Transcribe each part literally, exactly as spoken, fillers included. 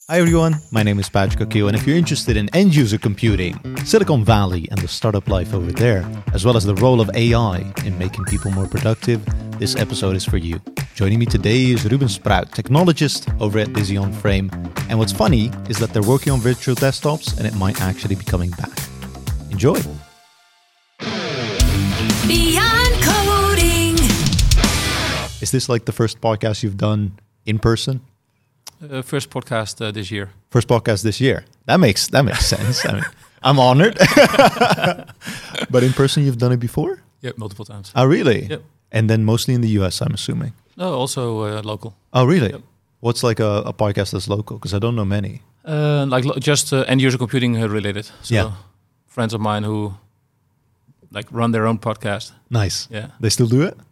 Hi everyone, my name is Patrick O'Keefe, and if you're interested in end-user computing, Silicon Valley and the startup life over there, as well as the role of A I in making people more productive, this episode is for you. Joining me today is Ruben Sprout, technologist over at Busy on Frame, and what's funny is that they're working on virtual desktops and it might actually be coming back. Enjoy! Beyond Coding. Is this like the first podcast you've done in person? Uh, first podcast uh, this year. First podcast this year. That makes that makes sense. I mean, I'm honored. But in person, you've done it before? Yeah, multiple times. Oh, really? Yep. And then mostly in the U S, I'm assuming. No, also uh, local. Oh, really? Yep. What's like a, a podcast that's local? Because I don't know many. Uh, like lo- just uh, end user computing uh, related. So Yeah. friends of mine who like run their own podcast. Nice. Yeah. They still do it?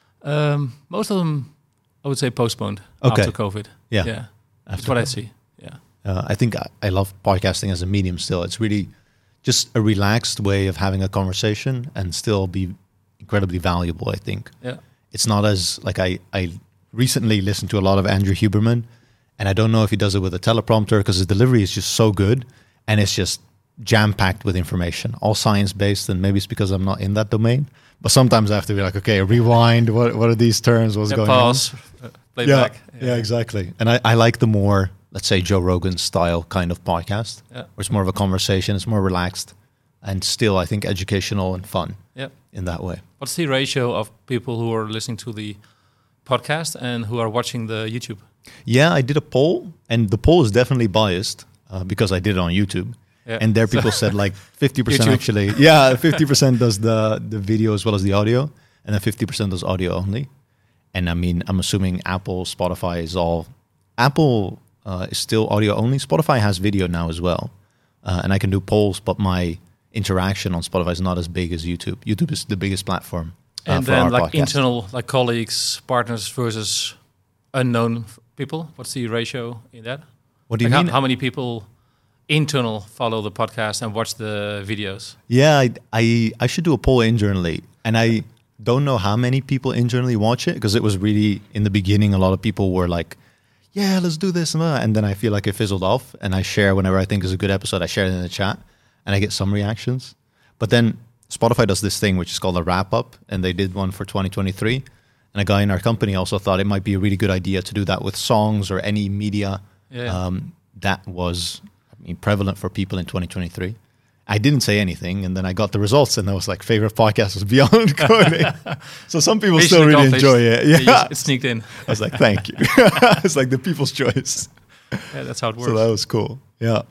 Um, most of them, I would say, postponed Okay. after COVID. Yeah. Yeah. That's After what I COVID. see. Yeah. Uh, I think I, I love podcasting as a medium still. It's really just a relaxed way of having a conversation and still be incredibly valuable, I think. Yeah. It's not as, like I, I recently listened to a lot of Andrew Huberman, and I don't know if he does it with a teleprompter because his delivery is just so good and it's just jam-packed with information, all science-based, and maybe it's because I'm not in that domain. But sometimes I have to be like, okay, rewind, what what are these terms, what's Yeah, going pause, uh, play on? Yeah, back. yeah, exactly. And I, I like the more, let's say, Joe Rogan style kind of podcast, Yeah. where it's more of a conversation, it's more relaxed, and still, I think, educational and fun Yeah. in that way. What's the ratio of people who are listening to the podcast and who are watching the YouTube? Yeah, I did a poll, and the poll is definitely biased uh, because I did it on YouTube. Yeah. And there people said like fifty percent YouTube. actually. Yeah, fifty percent does the, the video as well as the audio, and then fifty percent does audio only. And I mean, I'm assuming Apple, Spotify is all... Apple uh, is still audio only. Spotify has video now as well. Uh, and I can do polls, but my interaction on Spotify is not as big as YouTube. YouTube is the biggest platform uh, And for then our like podcast. internal, like colleagues, partners versus unknown f- people. What's the ratio in that? What do you Like mean? How, how many people internal follow the podcast and watch the videos? Yeah, I, I I should do a poll internally, and I don't know how many people internally watch it because it was really in the beginning. A lot of people were like, "Yeah, let's do this," and that. And then I feel like it fizzled off. And I share whenever I think is a good episode. I share it in the chat, and I get some reactions. But then Spotify does this thing which is called a wrap up, and they did one for twenty twenty-three. And a guy in our company also thought it might be a really good idea to do that with songs or any media Yeah. um, that was. I mean, prevalent for people in twenty twenty-three. I didn't say anything, and then I got the results, and I was like, favorite podcast was Beyond Coding. So some people still Mission really accomplished. enjoy it. Yeah, Yeah, you- it sneaked in. I was like, thank you. It's like the people's choice. Yeah, that's how it works. So that was cool. Yeah. Yeah,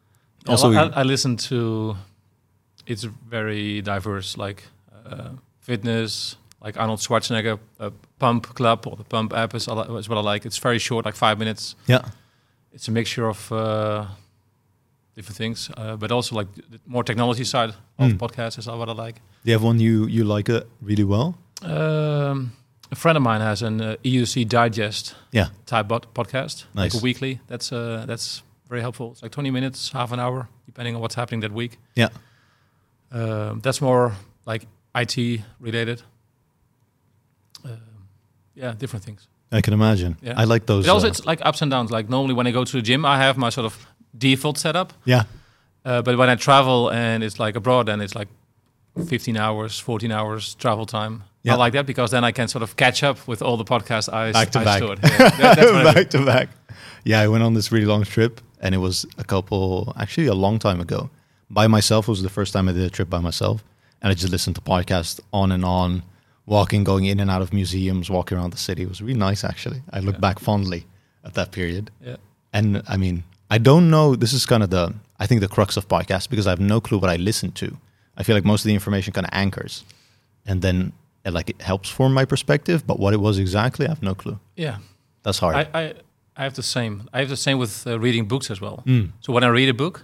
Also, well, I, I listen to. It's very diverse, like uh, fitness, like Arnold Schwarzenegger, uh, Pump Club or the Pump app is, al- is what I like. It's very short, like five minutes. yeah, It's a mixture of uh, different things, uh, but also like the more technology side of Mm. the podcast is what I like. do you have one you you like it really well? Um, a friend of mine has an uh, E U C Digest Yeah, type bot- podcast, like Nice. a weekly. That's uh, that's very helpful. It's like twenty minutes, half an hour, depending on what's happening that week. yeah. Um, that's more like I T related. Um, yeah, different things. I can imagine. Yeah. I like those. But also, uh, it's like ups and downs. Like normally, when I go to the gym, I have my sort of default setup. yeah, Uh, but when I travel and it's like abroad, then it's like fifteen hours, fourteen hours travel time. Yeah. I like that because then I can sort of catch up with all the podcasts I, Back to I back. stored. Yeah, that- that's what I do. back to back. Yeah, I went on this really long trip, and it was a couple, actually a long time ago. By myself, it was the first time I did a trip by myself, and I just listened to podcasts on and on, walking, going in and out of museums, walking around the city. It was really nice, actually. I look Yeah. back fondly at that period. Yeah. And I mean, I don't know, this is kind of the, I think the crux of podcasts, because I have no clue what I listen to. I feel like most of the information kind of anchors, and then it, like it helps form my perspective, but what it was exactly, I have no clue. Yeah. That's hard. I, I, I have the same. I have the same with uh, reading books as well. Mm. So when I read a book,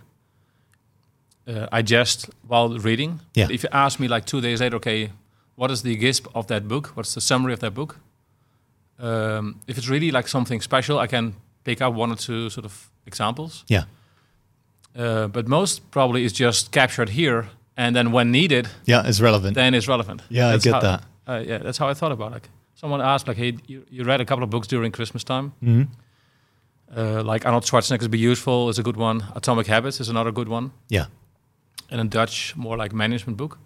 uh, I just while reading. Yeah. If you ask me like two days later, okay, what is the gist of that book? What's the summary of that book? Um, if it's really like something special, I can pick up one or two sort of examples. Yeah. Uh, but most probably is just captured here, and then when needed, Yeah, it's relevant. then it's relevant. Yeah, I That's get how- that. Uh, yeah, that's how I thought about it. Like someone asked, like, "Hey, you, you read a couple of books during Christmas time?" Mhm. Uh, like Arnold Schwarzenegger's Be Useful is a good one. Atomic Habits is another good one. Yeah. And a Dutch, more like management book.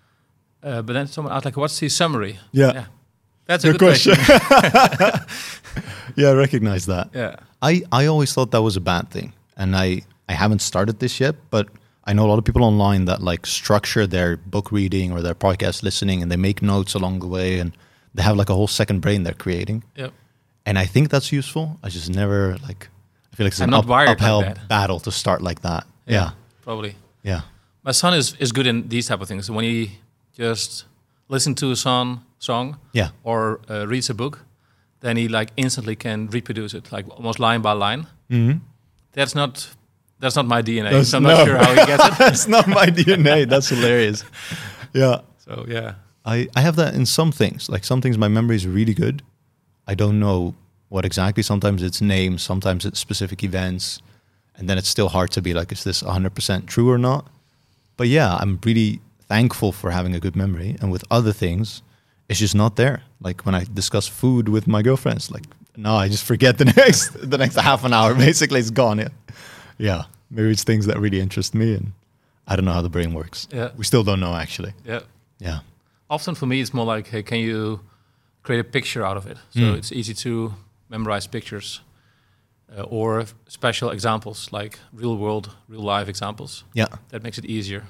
Uh, but then someone asked, like, what's the summary? Yeah. yeah. That's a Good good question. question. Yeah, I recognize that. yeah. I, I always thought that was a bad thing. And I, I haven't started this yet, but I know a lot of people online that like structure their book reading or their podcast listening and they make notes along the way and they have like a whole second brain they're creating. Yep. And I think that's useful. I just never like, I feel like it's I'm an not up, wired like uphill that. battle to start like that. Yeah. Probably. Yeah. My son is, is good in these type of things. When he just listens to a song, song Yeah. or uh, reads a book, then he like instantly can reproduce it, like almost line by line. Mm-hmm. That's not that's not my D N A. That's- so I'm no. not sure how he gets it. That's not my D N A. That's hilarious. Yeah. So yeah, I, I have that in some things. Like some things my memory is really good. I don't know what exactly. Sometimes it's names, sometimes it's specific events. And then it's still hard to be like, is this one hundred percent true or not? But yeah, I'm really thankful for having a good memory. And with other things, it's just not there. Like when I discuss food with my girlfriends, like, no, I just forget the next the next half an hour. Basically, it's gone. Yeah. Yeah. Maybe it's things that really interest me. And I don't know how the brain works. Yeah. We still don't know, actually. yeah. Yeah. Often for me, it's more like, hey, can you create a picture out of it? So Mm. it's easy to memorize pictures uh, or special examples, like real world, real life examples. Yeah. That makes it easier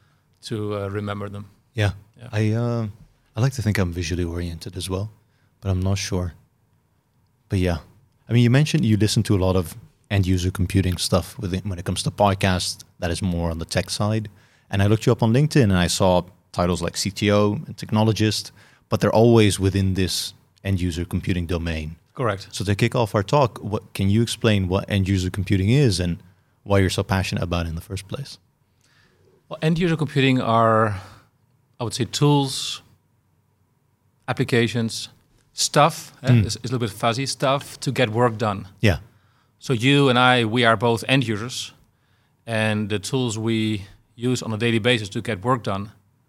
to uh, remember them. Yeah. Yeah. I uh, I like to think I'm visually oriented as well, but I'm not sure. But yeah. I mean, you mentioned you listen to a lot of end user computing stuff with it when it comes to podcasts that is more on the tech side. And I looked you up on LinkedIn and I saw titles like C T O and technologist, but they're always within this end user computing domain. Correct. So to kick off our talk, what can you explain what end user computing is and why you're so passionate about it in the first place? Well, end user computing are, I would say, tools, applications, stuff, eh, Mm. is, is a little bit fuzzy, stuff to get work done. Yeah. So you and I, we are both end users, and the tools we use on a daily basis to get work done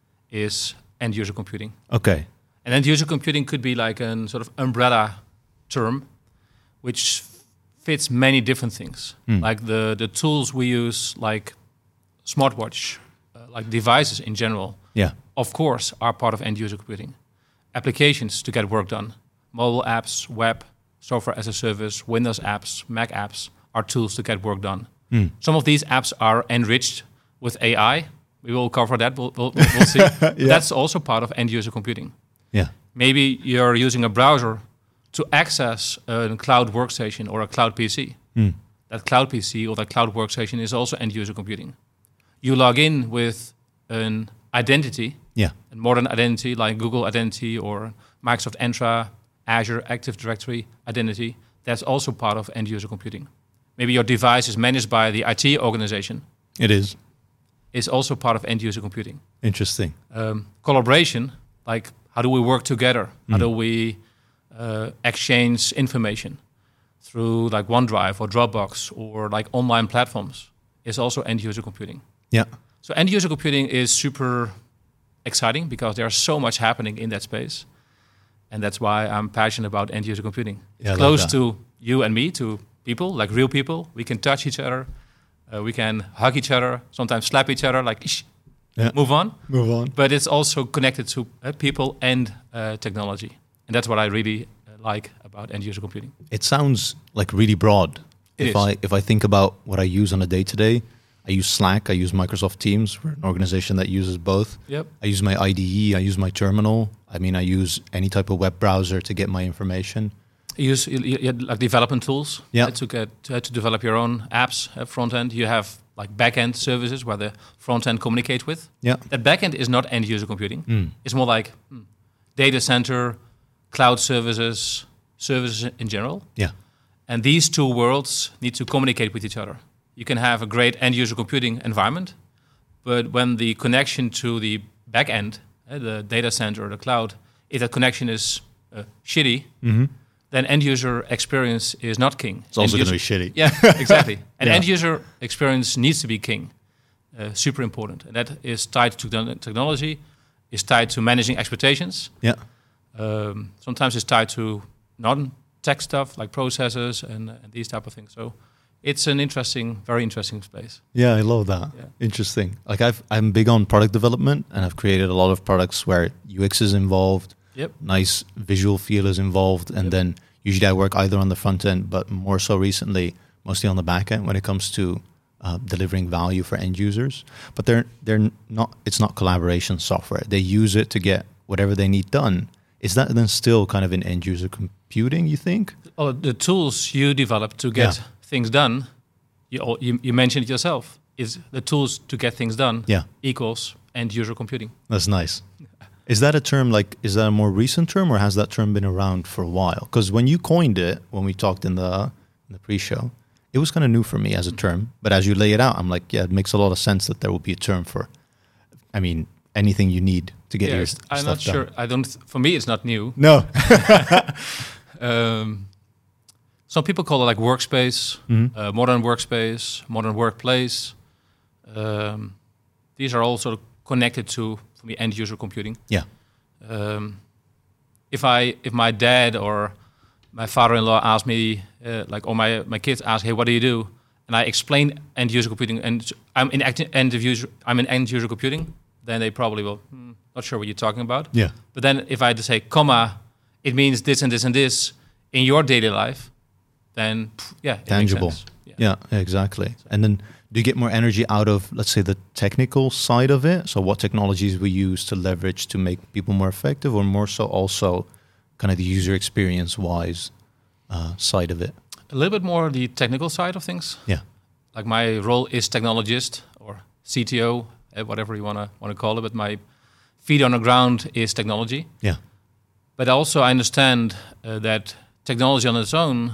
is end user computing. Okay. And end user computing could be like a sort of umbrella term, which fits many different things. Mm. Like the, the tools we use, like smartwatch, uh, like devices in general, Yeah. of course, are part of end user computing. Applications to get work done, mobile apps, web, software as a service, Windows apps, Mac apps are tools to get work done. Mm. Some of these apps are enriched with A I. We will cover that. We'll, we'll, we'll see. But Yeah. that's also part of end user computing. Yeah. Maybe you're using a browser to access a cloud workstation or a cloud P C. Mm. That cloud P C or that cloud workstation is also end user computing. You log in with an identity, Yeah. a modern identity like Google Identity or Microsoft Entra, Azure Active Directory identity. That's also part of end user computing. Maybe your device is managed by the I T organization. It is. Is also part of end user computing. Interesting. Um, collaboration, like how do we work together? How Mm. do we uh, exchange information through like OneDrive or Dropbox or like online platforms is also end user computing. Yeah. So end user computing is super exciting because there's so much happening in that space. And that's why I'm passionate about end user computing. It's Yeah, I love close that. to you and me, to people, like real people. We can touch each other. Uh, we can hug each other, sometimes slap each other, like, "Ish, Yeah. move on. Move on. But it's also connected to uh, people and uh, technology. And that's what I really uh, like about end user computing. It sounds like really broad. It if is. I if I think about what I use on a day to day, I use Slack, I use Microsoft Teams. We're an organization that uses both. Yep. I use my I D E, I use my terminal. I mean, I use any type of web browser to get my information. You use you, you, like development tools Yeah. uh, to get uh, to develop your own apps uh, front end. You have like back end services where the front end communicates with. Yeah. That back end is not end user computing. Mm. It's more like hmm, data center, cloud services, services in general. Yeah. And these two worlds need to communicate with each other. You can have a great end user computing environment, but when the connection to the back end, uh, the data center or the cloud, if that connection is uh, shitty, Mm-hmm. then end user experience is not king. It's also End going to user- be shitty. Yeah, exactly. And Yeah. end user experience needs to be king. Uh, super important. And that is tied to techno- technology, is tied to managing expectations. Yeah. Um, sometimes it's tied to non tech stuff like processors and, uh, and these type of things. So it's an interesting, very interesting space. Yeah, I love that. Yeah. Interesting. Like I've, I'm big on product development, and I've created a lot of products where U X is involved, Yep. nice visual feel is involved, and Yep. then usually I work either on the front end, but more so recently, mostly on the back end when it comes to uh, delivering value for end users. But they're they're not. It's not collaboration software. They use it to get whatever they need done. Is that then still kind of in end user computing, you think? Oh, the tools you develop to get Yeah. things done, you, al- you you mentioned it yourself, is the tools to get things done Yeah, equals end user computing. that's nice. Is that a term like, is that a more recent term, or has that term been around for a while? Because when you coined it, when we talked in the in the pre-show, it was kind of new for me as a term. But as you lay it out, I'm like, yeah, it makes a lot of sense that there will be a term for, I mean, anything you need to get your Yes, st- I'm stuff not done. sure. I don't. For me, it's not new. No. Um, some people call it like workspace, Mhm. uh, modern workspace, modern workplace. Um, these are all sort of connected to, for me, end user computing. Yeah. Um, if I, if my dad or my father-in-law ask me, uh, like, or my my kids ask, "Hey, what do you do?" and I explain end user computing, and I'm in acti- end user, I'm in end user computing, then they probably will, hmm, not sure what you're talking about. Yeah. But then if I just say, comma, it means this and this and this in your daily life, then pff, yeah, it makes Tangible. sense. Yeah. Yeah, exactly. And then do you get more energy out of, let's say, the technical side of it? So what technologies we use to leverage to make people more effective, or more so also kind of the user experience wise uh, side of it? A little bit more the technical side of things. Yeah. Like my role is technologist or C T O, uh, whatever you wanna wanna call it. But my feet on the ground is technology. Yeah. But also I understand uh, that technology on its own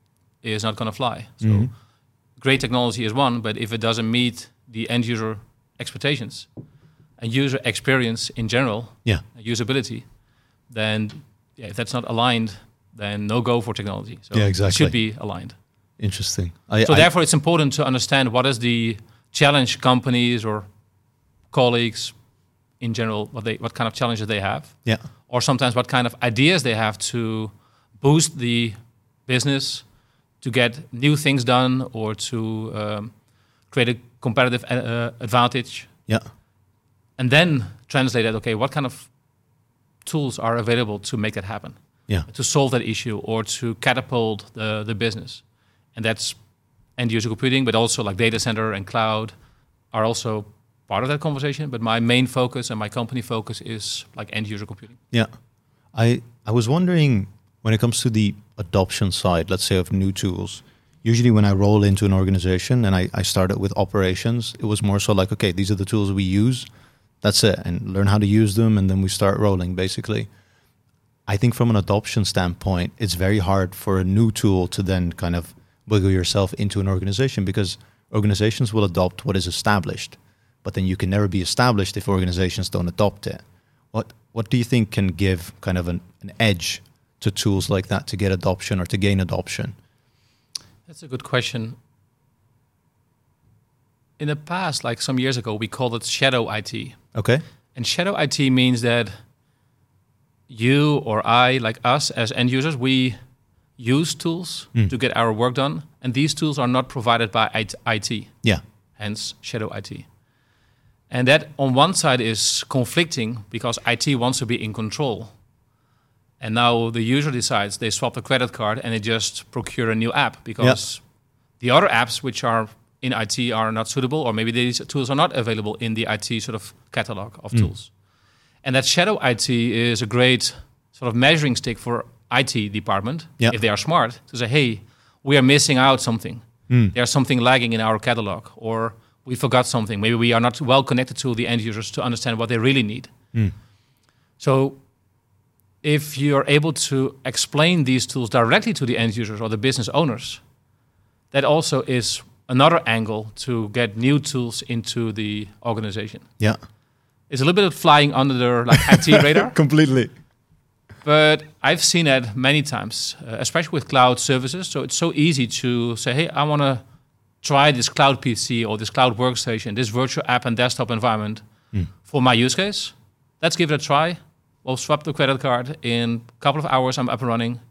is not going to fly. So Mhm. great technology is one, but if it doesn't meet the end user expectations and user experience in general, Yeah. usability, then yeah, if that's not aligned, then no go for technology. So Yeah, it exactly. should be aligned. Interesting. I, So I- therefore, it's important to understand what is the challenge companies or colleagues in general, what they what kind of challenges they have, yeah. or sometimes what kind of ideas they have to boost the business, to get new things done, or to um, create a competitive uh, advantage, Yeah. and then translate that. Okay, what kind of tools are available to make that happen, Yeah. to solve that issue, or to catapult the the business, and that's end user computing, but also like data center and cloud are also part of that conversation. But my main focus and my company focus is like end user computing. Yeah. I I was wondering, when it comes to the adoption side, let's say, of new tools, usually when I roll into an organization and I, I started with operations, it was more so like, okay, these are the tools we use. That's it. And learn how to use them. And then we start rolling, basically. I think from an adoption standpoint, it's very hard for a new tool to then kind of wiggle yourself into an organization, because organizations will adopt what is established. But then you can never be established if organizations don't adopt it. What what do you think can give kind of an, an edge to tools like that to get adoption or to gain adoption? That's a good question. In the past, like some years ago, we called it shadow I T. Okay. And shadow I T means that you or I, like us as end users, we use tools Mm. to get our work done. And these tools are not provided by I T, Yeah. hence shadow I T. And that on one side is conflicting because I T wants to be in control. And now the user decides they swap the credit card and they just procure a new app because the other apps which are in I T are not suitable, or maybe these tools are not available in the I T sort of catalog of Mm. tools. And that shadow I T is a great sort of measuring stick for I T department, Yeah. if they are smart, to say, hey, we are missing out something. Mm. There's something lagging in our catalog, or we forgot something. Maybe we are not well connected to the end users to understand what they really need. Mm. So if you're able to explain these tools directly to the end users or the business owners, that also is another angle to get new tools into the organization. Yeah. It's a little bit of flying under their like I T radar, Completely. but I've seen that many times, uh, especially with cloud services. So it's so easy to say, hey, I want to try this cloud P C or this cloud workstation, this virtual app and desktop environment Mm. for my use case. Let's give it a try. We'll swap the credit card. In a couple of hours, I'm up and running.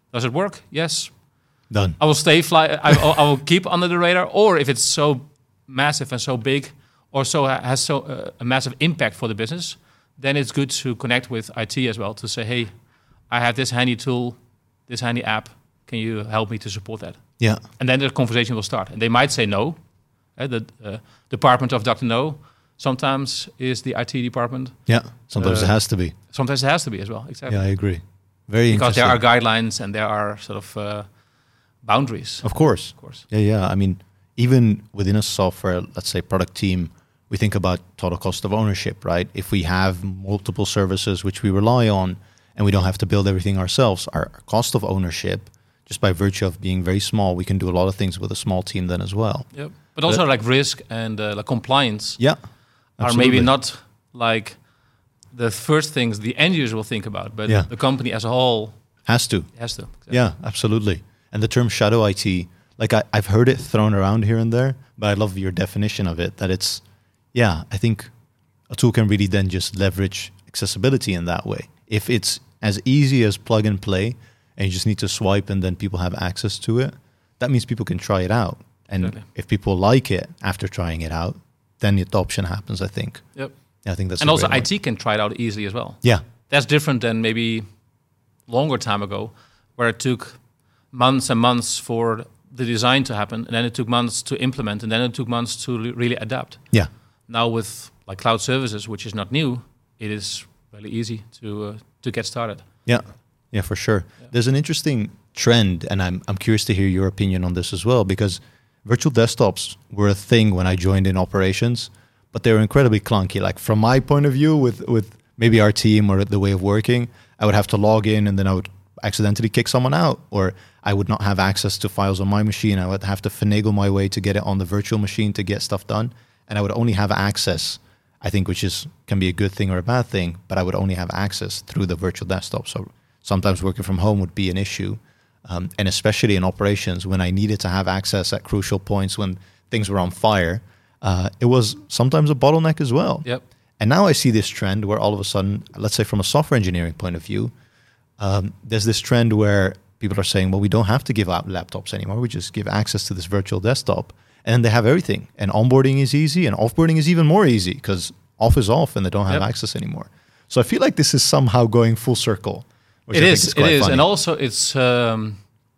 Does it work? Yes. Done. I will stay fly. I, I will keep under the radar. Or if it's so massive and so big, or so has so uh, a massive impact for the business, then it's good to connect with I T as well to say, hey, I have this handy tool, this handy app. Can you help me to support that? Yeah. And then the conversation will start. And they might say no. Uh, the uh, department of Doctor No sometimes is the I T department. Yeah. Sometimes Uh, it has to be. Sometimes it has to be as well. Exactly. Yeah, I agree. Very Because interesting. there are guidelines and there are sort of uh, boundaries. Of course. Of course. Yeah, yeah. I mean, even within a software, let's say product team, we think about total cost of ownership, right? If we have multiple services which we rely on and we don't have to build everything ourselves, our cost of ownership, just by virtue of being very small, we can do a lot of things with a small team then as well. Yep. But also like risk and uh, like compliance Yeah. are absolutely. maybe not like the first things the end user will think about, but Yeah. the company as a whole Has to. has to. Yeah, absolutely. And the term shadow I T, like I, I've heard it thrown around here and there, but I love your definition of it, that it's, yeah, I think a tool can really then just leverage accessibility in that way. If it's as easy as plug and play, and you just need to swipe and then people have access to it, that means people can try it out. And Exactly. if people like it after trying it out, then the adoption happens, I think. Yep. Yeah, I think that's And a also great I T can try it out easily as well. one. Yeah, That's different than maybe longer time ago, where it took months and months for the design to happen, and then it took months to implement, and then it took months to re- really adapt. yeah, Now with like cloud services, which is not new, it is really easy to uh, to get started. yeah, yeah, for sure. Yeah. There's an interesting trend, and I'm I'm curious to hear your opinion on this as well, because virtual desktops were a thing when I joined in operations, but they were incredibly clunky. Like from my point of view, with with maybe our team or the way of working, I would have to log in and then I would accidentally kick someone out, or I would not have access to files on my machine. I would have to finagle my way to get it on the virtual machine to get stuff done, and I would only have access, I think, which is can be a good thing or a bad thing, but I would only have access through the virtual desktop. So sometimes working from home would be an issue, um, and especially in operations when I needed to have access at crucial points when things were on fire, uh, it was sometimes a bottleneck as well. Yep. And now I see this trend where all of a sudden, let's say from a software engineering point of view, um, there's this trend where people are saying, well, we don't have to give out laptops anymore. We just give access to this virtual desktop, and then they have everything. And onboarding is easy, and offboarding is even more easy because off is off and they don't have Yep. access anymore. So I feel like this is somehow going full circle. which It I think is, it quite is, funny. and also it's um,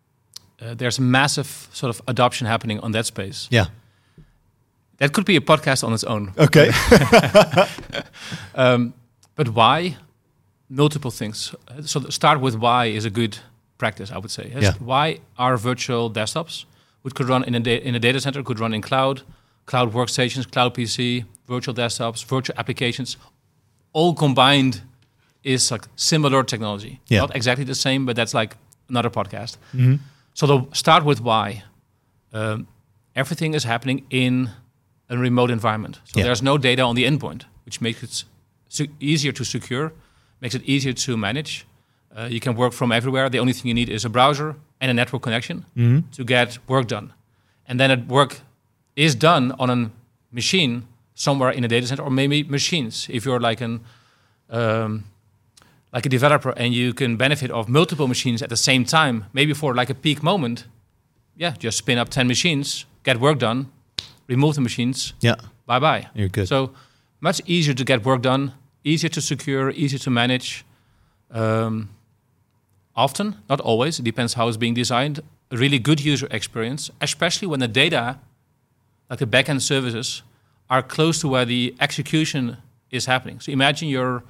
uh, there's a massive sort of adoption happening on that space. Yeah. That could be a podcast on its own. Okay. Um, but why? Multiple things. Uh, So th- start with why is a good practice, I would say. Yes. Yeah. Why are virtual desktops, which could run in a da- in a data center, could run in cloud, cloud workstations, cloud P C, virtual desktops, virtual applications, all combined is like similar technology. Yeah. Not exactly the same, but that's like another podcast. Mhm. So the, start with why. Um, everything is happening in a remote environment. So Yeah. there's no data on the endpoint, which makes it se- easier to secure, makes it easier to manage. Uh, you can work from everywhere. The only thing you need is a browser and a network connection Mhm. to get work done. And then it work is done on a machine somewhere in a data center, or maybe machines. If you're like an um, like a developer and you can benefit of multiple machines at the same time, maybe for like a peak moment, yeah, just spin up ten machines, get work done, remove the machines, Yeah. bye bye. You're good. So much easier to get work done, easier to secure, easier to manage. Um, often, not always, it depends how it's being designed. A really good user experience, especially when the data, like the backend services, are close to where the execution is happening. So imagine you're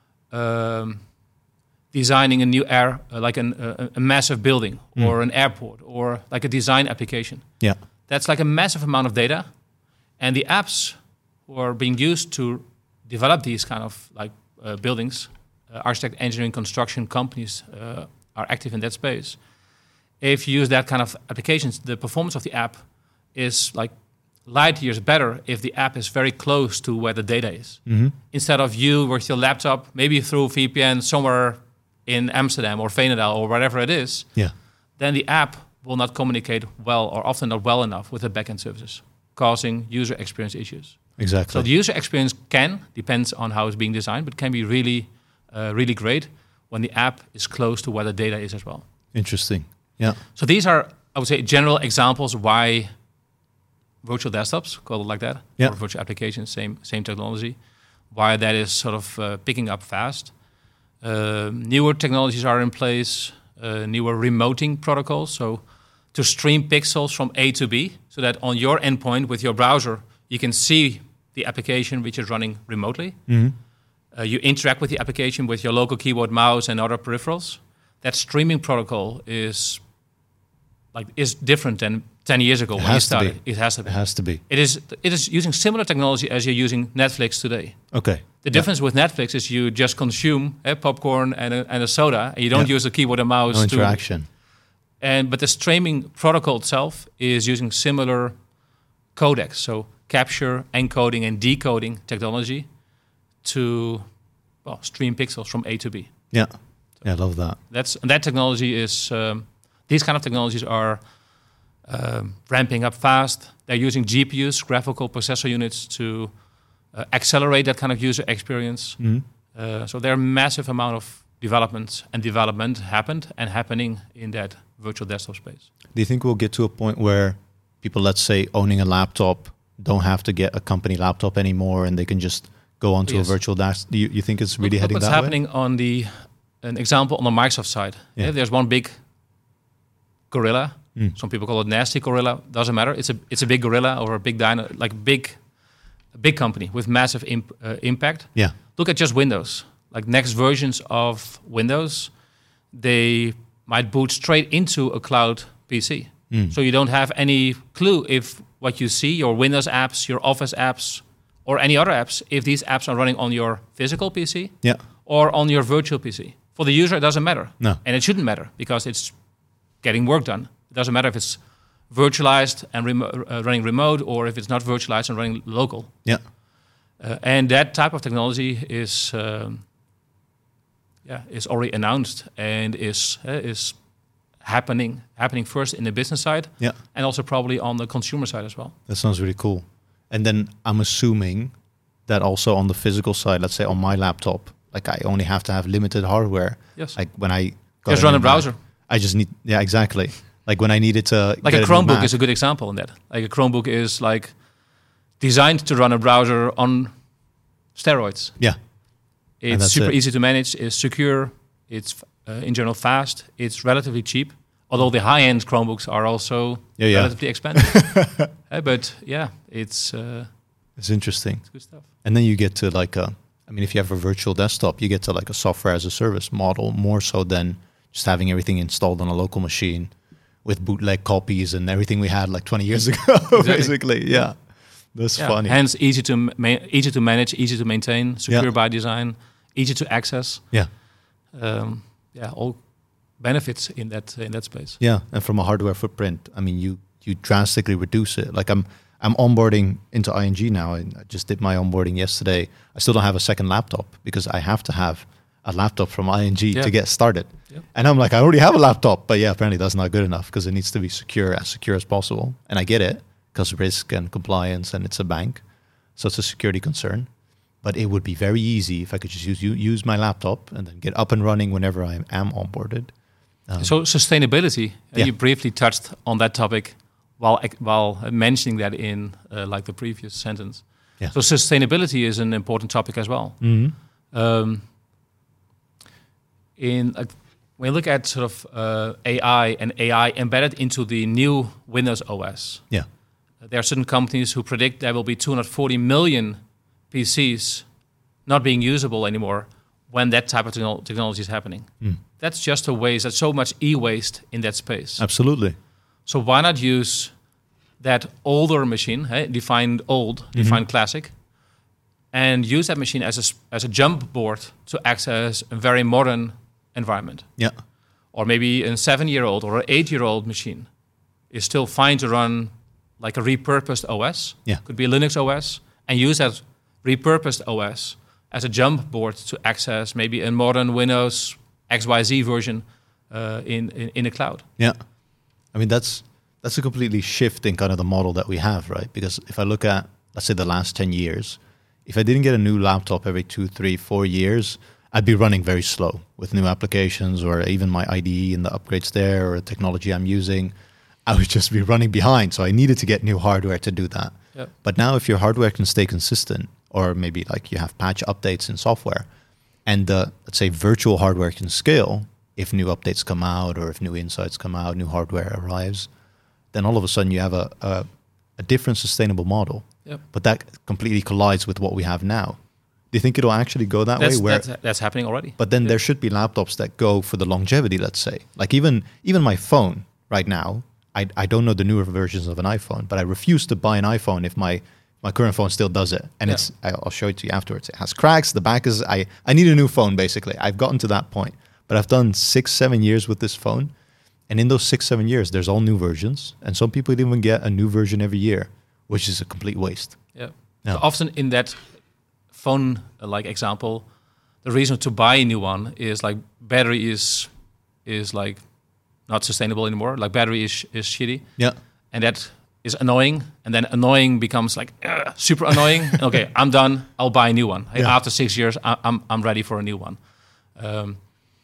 um, designing a new air, uh, like an, uh, a massive building or an airport or like a design application. Yeah. That's like a massive amount of data, and the apps who are being used to develop these kind of like uh, buildings, uh, architect, engineering, construction companies uh, are active in that space. If you use that kind of applications, the performance of the app is like light years better if the app is very close to where the data is. Mhm. Instead of you with your laptop, maybe through V P N somewhere in Amsterdam or Veenendaal or wherever it is, Yeah. then the app will not communicate well or often not well enough with the backend services, causing user experience issues. Exactly. So the user experience can, depends on how it's being designed, but can be really, uh, really great when the app is close to where the data is as well. Interesting. Yeah. So these are, I would say, general examples why virtual desktops, call it like that, Yeah. or virtual applications, same same technology, why that is sort of uh, picking up fast. Uh, newer technologies are in place, uh, newer remoting protocols, so to stream pixels from A to B, so that on your endpoint with your browser, you can see the application which is running remotely. Mm-hmm. Uh, you interact with the application with your local keyboard, mouse, and other peripherals. That streaming protocol is like is different than ten years ago It when you has to started. be. It has to be. It has to be. It is. It is using similar technology as you're using Netflix today. Okay. The difference with Netflix is you just consume eh, popcorn and a, and a soda, and you don't Yeah. use a keyboard and mouse. No to, interaction. and but the streaming protocol itself is using similar codecs, so capture, encoding, and decoding technology to well stream pixels from A to B. Yeah. Yeah, I love that. That's and that technology is um, these kind of technologies are um, ramping up fast. They're using G P Us, graphical processor units, to uh, accelerate that kind of user experience. Mhm. Uh, so there are massive amount of developments and development happened and happening in that virtual desktop space. Do you think we'll get to a point where people, let's say, owning a laptop, don't have to get a company laptop anymore, and they can just go onto Yes. a virtual desktop? Do you, you think it's really Look, heading look what's that happening on the an example on the Microsoft side. Yeah. Yeah, there's one big gorilla. Mm. Some people call it nasty gorilla. Doesn't matter. It's a it's a big gorilla or a big dino, like big, a big company with massive imp, uh, impact. way? Yeah. Look at just Windows. Like next versions of Windows, they might boot straight into a cloud P C. Mm. So you don't have any clue if what you see, your Windows apps, your Office apps, or any other apps, if these apps are running on your physical P C Yeah. or on your virtual P C. For the user, it doesn't matter. No. And it shouldn't matter because it's getting work done. It doesn't matter if it's virtualized and remo- uh, running remote or if it's not virtualized and running local. Yeah. Uh, and that type of technology is um, yeah, is already announced and is uh, is happening happening first in the business side Yeah. and also probably on the consumer side as well. That sounds really cool. And then I'm assuming that also on the physical side, let's say on my laptop, like I only have to have limited hardware. Yes. Like when I got Just a run a new Mac, browser. I just need, yeah, exactly. Like when I needed to Like get a new Chromebook Mac- is a good example in that. Like a Chromebook is like designed to run a browser on steroids. Yeah. It's that's super it. easy to manage. It's secure. It's uh, in general fast. It's relatively cheap. Although the high-end Chromebooks are also Yeah, yeah. relatively expensive. Uh, but yeah, it's, uh, It's interesting. it's good stuff. And then you get to like a, I mean, if you have a virtual desktop, you get to like a software as a service model more so than just having everything installed on a local machine with bootleg copies and everything we had like twenty years ago, basically. Yeah. That's Yeah. funny. Hence, easy to ma- easy to manage, easy to maintain, secure Yeah. by design, easy to access. yeah. Um, yeah, all benefits in that in that space. Yeah. And from a hardware footprint, I mean, you, you drastically reduce it. Like I'm, I'm onboarding into I N G now, and I just did my onboarding yesterday. I still don't have a second laptop because I have to have a laptop from I N G Yeah. to get started. Yeah. And I'm like, I already have a laptop, but yeah, apparently that's not good enough because it needs to be secure, as secure as possible. And I get it because risk and compliance, and it's a bank, so it's a security concern. But it would be very easy if I could just use use my laptop and then get up and running whenever I am onboarded. Um, So sustainability, uh, Yeah. you briefly touched on that topic while ex- while mentioning that in uh, like the previous sentence. Yeah. So sustainability is an important topic as well. mhm. Um, in uh, when you look at sort of uh, A I and A I embedded into the new Windows O S, Yeah. there are certain companies who predict there will be two hundred forty million P Cs not being usable anymore when that type of technol- technology is happening. Mm. That's just a waste. That's so much e-waste in that space. Absolutely. So why not use that older machine, eh, defined old, defined classic, and use that machine as a s- as a jump board to access a very modern environment, Yeah. or maybe a seven-year-old or an eight-year-old machine is still fine to run like a repurposed O S. Yeah. Could be a Linux O S, and use that repurposed O S as a jump board to access maybe a modern Windows X Y Z version uh, in, in in the cloud. Yeah. I mean, that's that's a completely shift in kind of the model that we have, right? Because if I look at, let's say, the last ten years, if I didn't get a new laptop every two, three, four years, I'd be running very slow with new applications or even my I D E and the upgrades there or the technology I'm using. I would just be running behind. So I needed to get new hardware to do that. Yep. But now if your hardware can stay consistent, or maybe like you have patch updates in software, and the, let's say, virtual hardware can scale, if new updates come out or if new insights come out, new hardware arrives, then all of a sudden you have a, a, a different sustainable model. Yep. But that completely collides with what we have now. Do you think it'll actually go that That's, way? Where, that's, that's happening already. but then Yeah. there should be laptops that go for the longevity, let's say. Like even even my phone right now, I, I don't know the newer versions of an iPhone, but I refuse to buy an iPhone if my, my current phone still does it. And Yeah. it's I- I'll show it to you afterwards. It has cracks. The back is, I, I need a new phone, basically. I've gotten to that point. But I've done six, seven years with this phone. And in those six, seven years, there's all new versions. And some people even get a new version every year, which is a complete waste. Yeah. Yeah. So often in that phone uh, like example, the reason to buy a new one is like battery is is like not sustainable anymore. Like battery is is shitty, Yeah. and that is annoying. And then annoying becomes like "Ugh, super annoying. Okay, I'm done. I'll buy a new one. Hey, Yeah. After six years, I, I'm I'm ready for a new one. Um,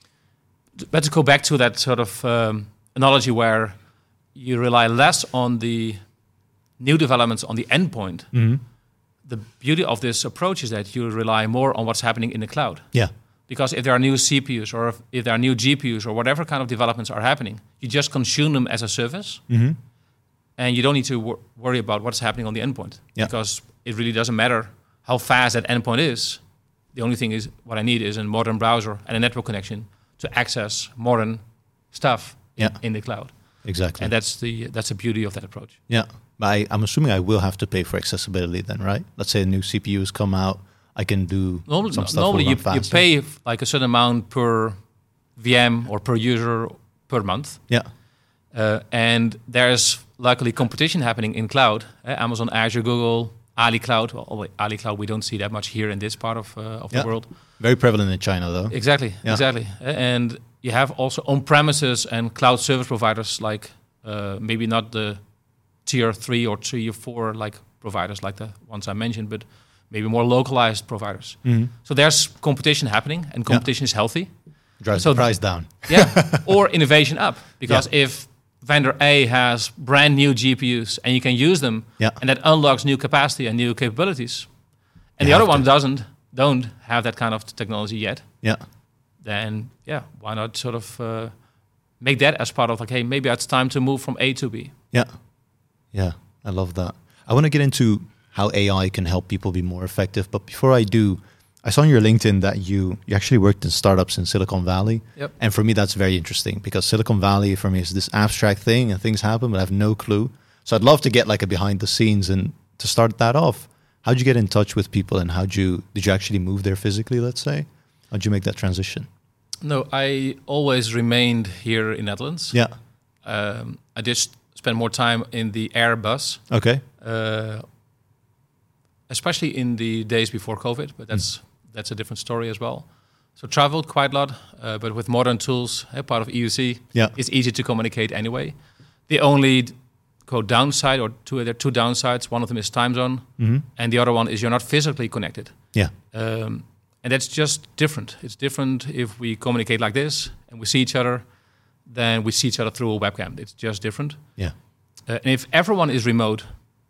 t- but to go back to that sort of um, analogy where you rely less on the new developments on the endpoint. Mm-hmm. The beauty of this approach is that you rely more on what's happening in the cloud. Yeah. Because if there are new C P Us or if, if there are new G P Us or whatever kind of developments are happening, you just consume them as a service, Mm-hmm. and you don't need to wor- worry about what's happening on the endpoint. Yeah. Because it really doesn't matter how fast that endpoint is. The only thing is what I need is a modern browser and a network connection to access modern stuff in, Yeah. in the cloud. Exactly. And that's the that's the beauty of that approach. Yeah, but I, I'm assuming I will have to pay for accessibility then, right? Let's say new C P Us come out, I can do Normally, some stuff normally will you, run you faster. pay f- like a certain amount per V M or per user per month. Yeah, Uh, and there's luckily competition happening in cloud. Uh, Amazon, Azure, Google, Ali Cloud. Well, although Ali Cloud we don't see that much here in this part of, uh, of Yeah. the world. very prevalent in China though. Exactly, Yeah. exactly. Uh, and you have also on-premises and cloud service providers like uh, maybe not the tier three or tier four like providers like the ones I mentioned, but maybe more localized providers. Mhm. So there's competition happening, and competition is healthy. Drives So the price down. Yeah, or innovation up. Because if vendor A has brand new G P Us and you can use them, Yeah. and that unlocks new capacity and new capabilities, and You the other have one to. doesn't, don't have that kind of technology yet, Yeah, then yeah, why not sort of uh, make that as part of like, hey, maybe it's time to move from A to B. yeah, yeah. I love that. I want to get into how A I can help people be more effective. But before I do, I saw on your LinkedIn that you you actually worked in startups in Silicon Valley. Yep. And for me, that's very interesting because Silicon Valley for me is this abstract thing and things happen, but I have no clue. So I'd love to get like a behind the scenes. And to start that off, how'd you get in touch with people and how'd you, did you actually move there physically, let's say? How'd you make that transition? No, I always remained here in Netherlands. Yeah. Um, I just spent more time in the Airbus, Okay. uh, especially in the days before COVID, but that's that's a different story as well. So traveled quite a lot, uh, but with modern tools, uh, part of E U C, Yeah. it's easy to communicate anyway. The only quote downside, or two, there are two downsides. One of them is time zone, Mm-hmm. and the other one is you're not physically connected. Yeah. Um, and that's just different. It's different if we communicate like this and we see each other, than we see each other through a webcam. It's just different. Yeah. Uh, and if everyone is remote,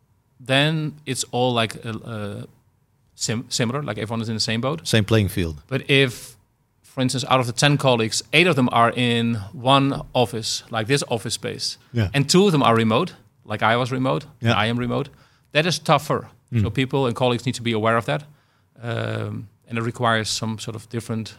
then it's all like uh, uh, sim- similar, like everyone is in the same boat. Same playing field. But if, for instance, out of the ten colleagues, eight of them are in one office, like this office space, Yeah. and two of them are remote, like I was remote, Yeah. and I am remote, that is tougher. Mm. So people and colleagues need to be aware of that. Um, and it requires some sort of different,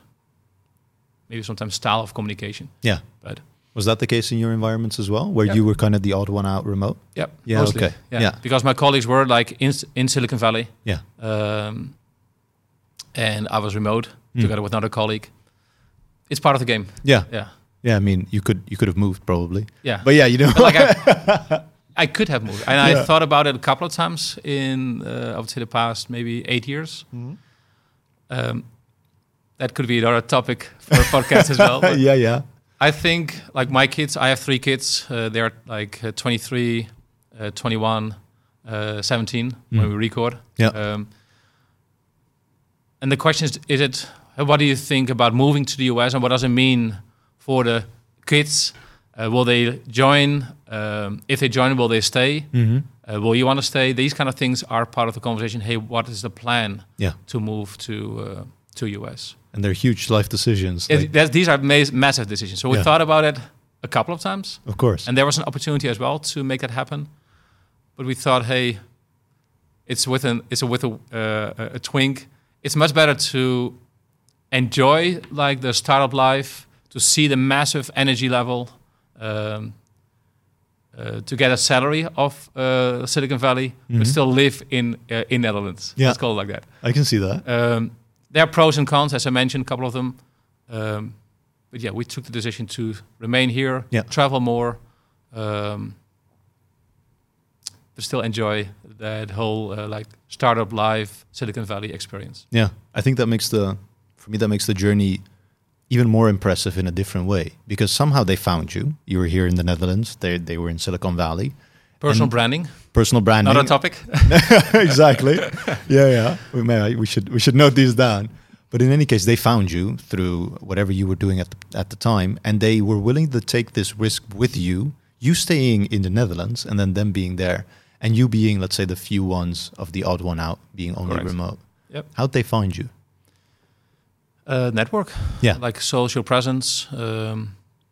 maybe sometimes style of communication. Yeah. But Was that the case in your environments as well, where Yeah. you were kind of the odd one out remote? yeah, Yeah, mostly. okay. Yeah. Yeah. Because my colleagues were like in, in Silicon Valley, Yeah. um, and I was remote Mm. together with another colleague. It's part of the game. Yeah. Yeah, Yeah. I mean, you could you could have moved probably, yeah. but yeah, you know, But like I, I could have moved, and Yeah. I thought about it a couple of times in uh, I would say the past maybe eight years. Mhm. Um, that could be another topic for a podcast as well. But yeah, yeah, I think like my kids, I have three kids. Uh, they're like uh, twenty-three, uh, twenty-one, uh, seventeen when Mm. we record. Yeah. Um, and the question is: Is it what do you think about moving to the U S, and what does it mean for the kids? Uh, will they join? Um, if they join, will they stay? Mm-hmm. Uh, will you want to stay? These kind of things are part of the conversation. Hey, what is the plan Yeah. to move to uh, to U S? And they're huge life decisions. It, like- that, these are ma- massive decisions. So we Yeah. thought about it a couple of times, of course. and there was an opportunity as well to make that happen. But we thought, hey, it's with an it's a, with a, uh, a twink. It's much better to enjoy like the startup life, to see the massive energy level, um, uh, to get a salary of uh, Silicon Valley, Mhm. but still live in uh, in Netherlands. Yeah. Let's call it like that. I can see that. Um, there are pros and cons, as I mentioned, a couple of them. Um, but yeah, we took the decision to remain here, Yeah. travel more, um, but still enjoy that whole uh, like startup life, Silicon Valley experience. Yeah, I think that makes the, for me, that makes the journey even more impressive in a different way, because somehow they found you. You were here in the Netherlands. They they were in Silicon Valley. Personal And branding, Personal branding. another topic. Exactly. Yeah, yeah. We may we should we should note these down. But in any case, they found you through whatever you were doing at the, at the time, and they were willing to take this risk with you. You staying in the Netherlands, and then them being there, and you being, let's say, the few ones of the odd one out, being only Correct. remote. Yep. How'd they find you? Uh, network, Yeah. like social presence. Um,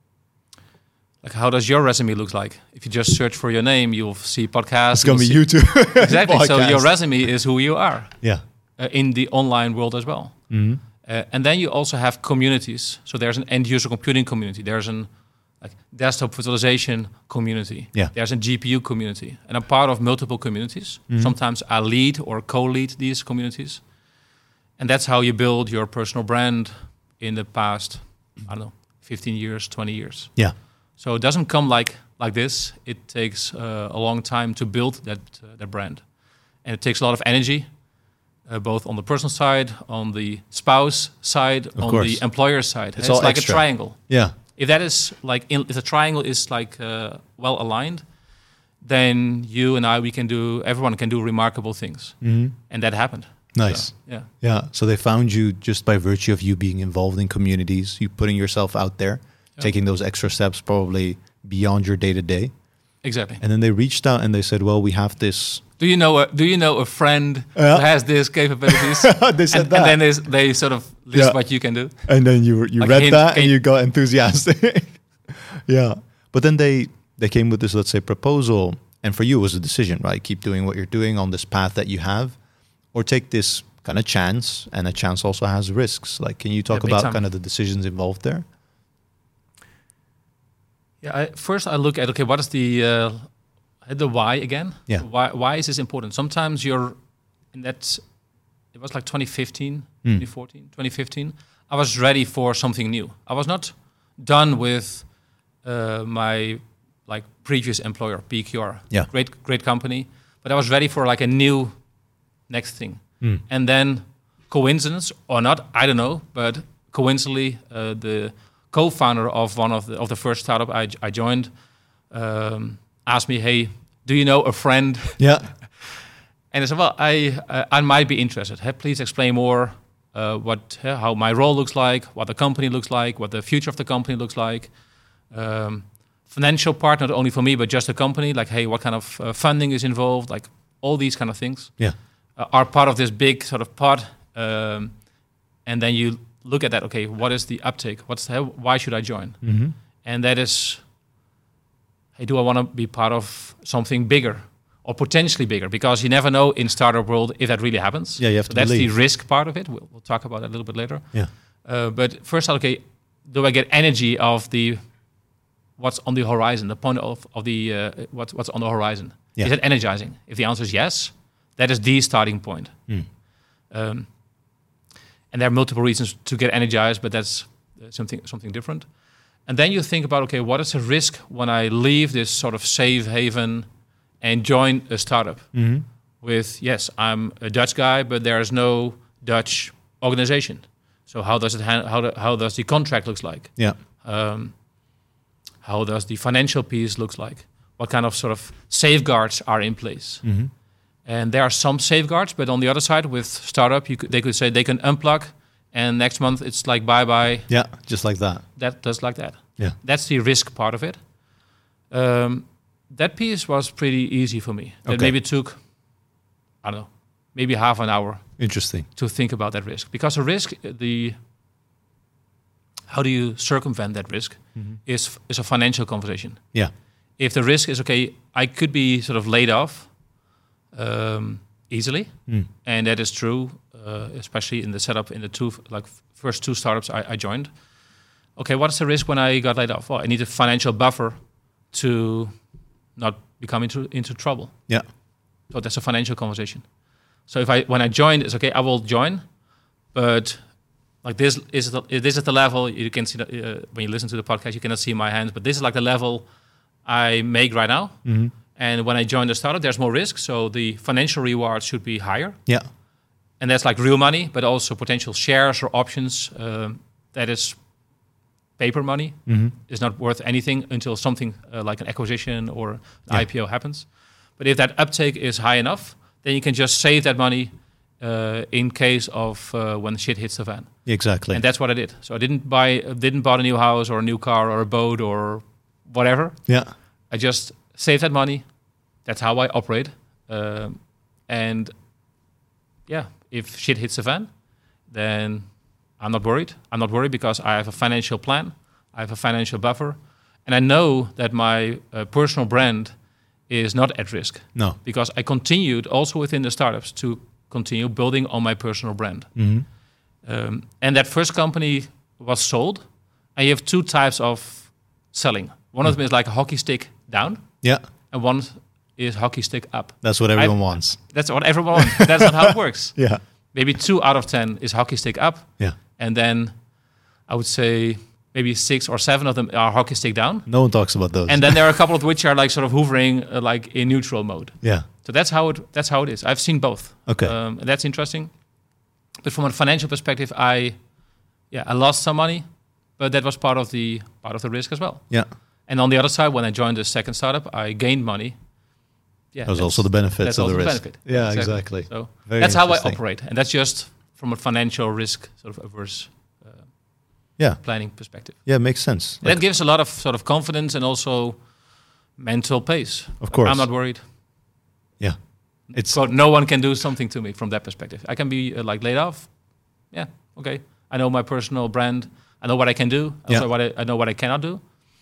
like, how does your resume look like? If you just search for your name, you'll see podcasts. It's gonna be you'll see- YouTube. Exactly. So your Podcast. resume is who you are Yeah. uh, in the online world as well. Mhm. Uh, and then you also have communities. So there's an end user computing community. There's an like desktop virtualization community. Yeah. There's a G P U community. And I'm part of multiple communities. Mhm. Sometimes I lead or co-lead these communities. And that's how you build your personal brand in the past, I don't know, fifteen years, twenty years. Yeah. So it doesn't come like like this. It takes uh, a long time to build that uh, that brand, and it takes a lot of energy, uh, both on the personal side, on the spouse side, Of on course. the employer side. It's It's, all like extra. a triangle. Yeah. If that is like in, if the triangle is like uh, well aligned, then you and I we can do everyone can do remarkable things, Mhm. and that happened. Nice. So, yeah. Yeah. So they found you just by virtue of you being involved in communities, you putting yourself out there, taking those extra steps probably beyond your day to day. Exactly. And then they reached out and they said, well, we have this. Do you know a Do you know a friend Yeah. who has these capabilities? They said and, that. and then they, they sort of list Yeah. what you can do. And then you were- you Like read hint- that and hint- you got enthusiastic. Yeah. But then they, they came with this, let's say, proposal. And for you, it was a decision, right? Keep doing what you're doing on this path that you have, or take this kind of chance. And a chance also has risks. Like, can you talk Yeah, big about time. kind of the decisions involved there? Yeah. I, first, I look at okay, what is the uh, the why again? Yeah. Why Why is this important? Sometimes you're in that. It was like twenty fifteen, Hmm. twenty fourteen, twenty fifteen. I was ready for something new. I was not done with uh, my like previous employer, P Q R. Yeah. Great, great company. But I was ready for like a new next thing. Hmm. And then coincidence or not, I don't know, but coincidentally, uh, the co-founder of one of the of the first startup I, I joined um, asked me, "Hey, do you know a friend?" Yeah. And I said, "Well, I uh, I might be interested. Hey, please explain more uh, what uh, how my role looks like, what the company looks like, what the future of the company looks like." Um, financial part, not only for me, but just the company. Like, hey, what kind of uh, funding is involved? Like all these kind of things. Yeah. Uh, are part of this big sort of pot, um, and then you look at that. Okay, what is the uptake? What's the, why should I join? Mm-hmm. And that is, hey, do I want to be part of something bigger or potentially bigger? Because you never know in startup world if that really happens. Yeah, you have so to that's believe. the risk part of it. We'll, we'll talk about that a little bit later. Yeah. Uh, but first, okay, do I get energy of the what's on the horizon, the point of, of the uh, what, what's on the horizon? Yeah. Is it energizing? If the answer is yes, that is the starting point. Mm. Um, and there are multiple reasons to get energized, but that's uh, something something different. And then you think about, okay, what is the risk when I leave this sort of safe haven and join a startup? Mm-hmm. With, yes, I'm a Dutch guy, but there is no Dutch organization. So how does it ha- how, the, how does the contract looks like? Yeah. Um, how does the financial piece looks like? What kind of sort of safeguards are in place? Mm-hmm. And there are some safeguards, but on the other side, with startup, you could, they could say they can unplug and next month it's like bye bye. Yeah, just like that. That does like that. Yeah. That's the risk part of it. Um, that piece was pretty easy for me. That Okay. maybe took, I don't know, maybe half an hour Interesting. to think about that risk. Because the risk, the how do you circumvent that risk, Mm-hmm. is is a financial conversation. Yeah. If the risk is, okay, I could be sort of laid off um, easily, Mm. and that is true, uh, especially in the setup in the two like first two startups I, I joined. Okay, what is the risk when I got laid off? Well, I need a financial buffer to not become into into trouble. Yeah. So that's a financial conversation. So if I when I joined, it's okay. I will join, but like this is the, this is the level you can see. The, uh, when you listen to the podcast, you cannot see my hands, but this is like the level I make right now. Mm-hmm. And when I join the startup, there's more risk, so the financial reward should be higher. Yeah. And that's like real money, but also potential shares or options. Um, that is paper money. Mm-hmm. Is not worth anything until something uh, like an acquisition or an Yeah. I P O happens. But if that uptake is high enough, then you can just save that money uh, in case of uh, when shit hits the fan. Exactly. And that's what I did. So I didn't buy, uh, didn't buy a new house or a new car or a boat or whatever. Yeah. I just save that money. That's how I operate. Um, and yeah, if shit hits the fan, then I'm not worried. I'm not worried because I have a financial plan. I have a financial buffer. And I know that my uh, personal brand is not at risk. No. Because I continued also within the startups to continue building on my personal brand. Mm-hmm. Um, and that first company was sold. And you have two types of selling. One of them is like a hockey stick down, Yeah. and one is hockey stick up. That's what everyone I- wants. That's what everyone wants. That's not how it works. Yeah. Maybe two out of ten is hockey stick up, Yeah. and then I would say maybe six or seven of them are hockey stick down. No one talks about those. And then there are a couple of which are like sort of hovering, uh, like in neutral mode. yeah. So that's how it that's how it is. I've seen both. Okay. um, and that's interesting. But from a financial perspective, I yeah I lost some money, but that was part of the part of the risk as well. Yeah. And on the other side, when I joined the second startup, I gained money. Yeah, That was that's- also the benefits that's of the also risk. benefit. Yeah, exactly. So Very that's how I interesting. operate, and that's just from a financial risk sort of averse Yeah. planning perspective. Yeah, makes sense. And that gives a lot of sort of confidence and also mental pace. Of course. I'm not worried. Yeah. It's So no one can do something to me from that perspective. I can be uh, like laid off. Yeah, okay. I know my personal brand. I know what I can do. Also Yeah. what I, I know what I cannot do.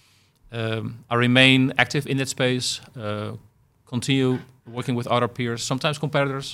Um, I remain active in that space. Uh, continue working with other peers, sometimes competitors.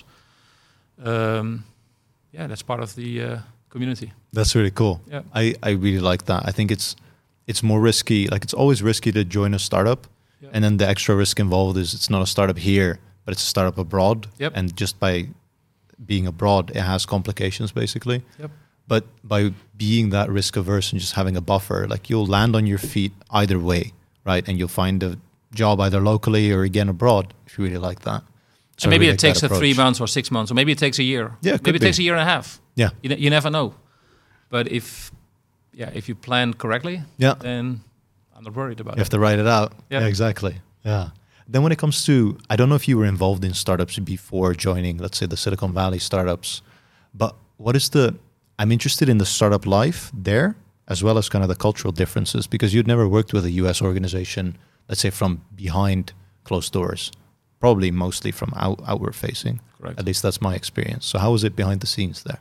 Um, yeah, that's part of the uh, community. That's really cool. Yeah. I, I really like that. I think it's it's more risky. Like it's always risky to join a startup. Yeah. And then the extra risk involved is it's not a startup here, but it's a startup abroad. Yep. And just by being abroad, it has complications basically. Yep. But by being that risk averse and just having a buffer, like you'll land on your feet either way, right? And you'll find a job either locally or again abroad if you really like that. So And maybe I really it like takes that a three approach. months or six months, or maybe it takes a year. Yeah, it could maybe it be. takes a year and a half. Yeah. You, ne- you never know. But if yeah, if you plan correctly, Yeah. then I'm not worried about You have it. to write it out. Yeah. Yeah, exactly. Yeah. Then when it comes to, I don't know if you were involved in startups before joining, let's say the Silicon Valley startups, but what is the, I'm interested in the startup life there, as well as kind of the cultural differences, because you'd never worked with a U S organization, let's say from behind closed doors, probably mostly from out, outward facing. Correct. At least that's my experience. So how was it behind the scenes there?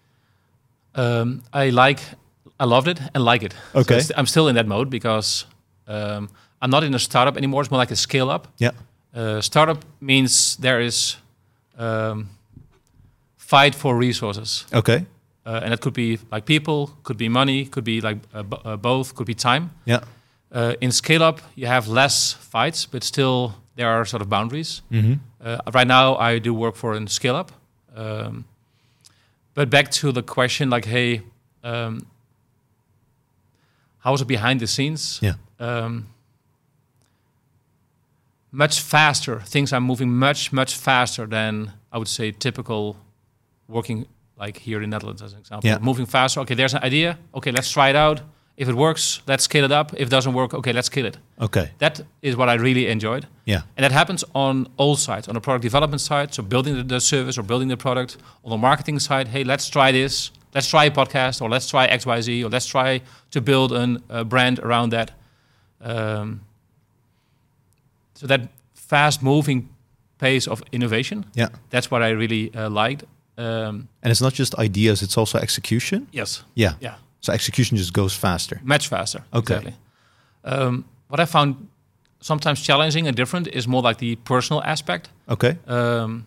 Um, I like, I loved it and like it. So Okay. it's- I'm still in that mode because um, I'm not in a startup anymore. It's more like a scale up. Yeah. Uh, startup means there is um, fight for resources. Okay. Uh, and it could be like people, could be money, could be like uh, b- uh, both, could be time. Yeah. Uh, in scale up, you have less fights, but still there are sort of boundaries. Mm-hmm. Uh, right now, I do work for a scale up. Um, but back to the question, like, hey, um, how is it behind the scenes? Yeah. Um, much faster. Things are moving much, much faster than I would say typical working like here in Netherlands, as an example. Yeah. Moving faster. Okay, there's an idea. Okay, let's try it out. If it works, let's scale it up. If it doesn't work, okay, let's kill it. Okay. That is what I really enjoyed. Yeah. And that happens on all sides, on the product development side, so building the, the service or building the product, on the marketing side, hey, let's try this. let's try a podcast, or let's try X Y Z, or let's try to build an, a brand around that. Um, so that fast-moving pace of innovation, Yeah. that's what I really uh, liked. Um, And it's not just ideas, it's also execution. yes, Yeah. yeah, So execution just goes faster. much faster. Okay. Exactly. Um, what I found sometimes challenging and different is more like the personal aspect. Okay. Um,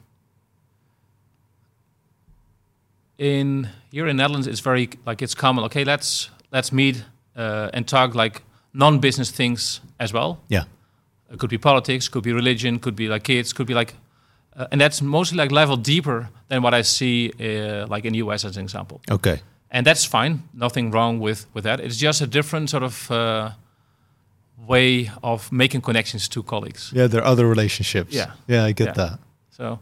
in here in Netherlands, it's very like it's common. Okay, let's let's meet uh, and talk like non-business things as well. Yeah. It could be politics, could be religion, could be like kids, could be like, uh, and that's mostly like level deeper than what I see uh, like in the U S as an example. Okay. And that's fine. Nothing wrong with with that. It's just a different sort of uh, way of making connections to colleagues. Yeah, there are other relationships. Yeah. Yeah, I get Yeah. that. So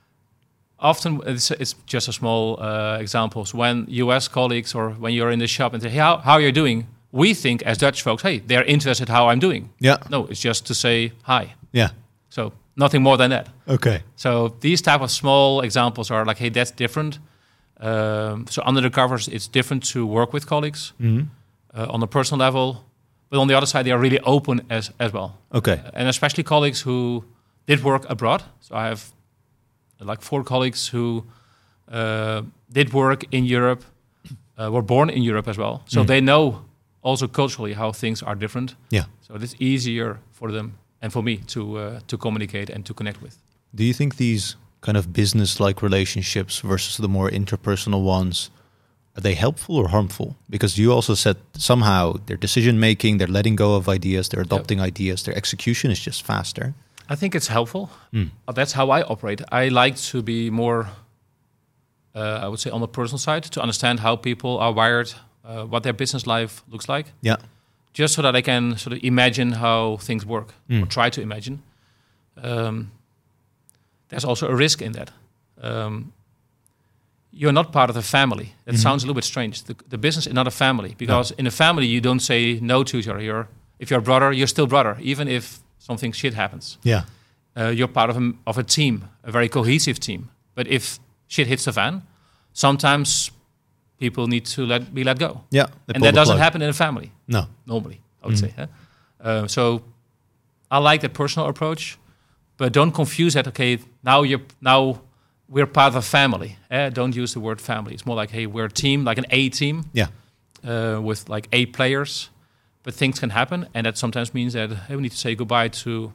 often it's, it's just a small uh, examples. When U S colleagues or when you're in the shop and say, hey, how, how are you doing? We think as Dutch folks, hey, they're interested how I'm doing. Yeah. No, it's just to say hi. Yeah. So nothing more than that. Okay. So these type of small examples are like, hey, that's different. Um, so under the covers, it's different to work with colleagues hmm uh, on a personal level. But on the other side, they are really open as, as well. Okay. And especially colleagues who did work abroad. So I have like four colleagues who uh, did work in Europe, uh, were born in Europe as well. So Mm. they know also culturally how things are different. Yeah. So it's easier for them and for me to uh, to communicate and to connect with. Do you think these kind of business-like relationships versus the more interpersonal ones, are they helpful or harmful? Because you also said somehow their decision-making, they're letting go of ideas, they're adopting ideas, their execution is just faster. I think it's helpful. Mm. But that's how I operate. I like to be more, uh, I would say, on the personal side, to understand how people are wired, uh, what their business life looks like, Yeah. just so that I can sort of imagine how things work, Mm. or try to imagine. Um, there's also a risk in that. Um, you're not part of the family. That Mhm. sounds a little bit strange. The, the business is not a family, because in a family you don't say no to each other. You're, if you're a brother, you're still brother, even if something shit happens. Yeah. Uh, you're part of a, of a team, a very cohesive team. But if shit hits the fan, sometimes people need to let be let go, Yeah. They and pull that the doesn't plug. happen in a family No. normally. I would Mm. say. Huh? Uh, so I like that personal approach, but don't confuse that. Okay, now you're now we're part of a family. Eh? Don't use the word family. It's more like, hey, we're a team, like an A team, Yeah. uh, with like eight players. But things can happen, and that sometimes means that hey, we need to say goodbye to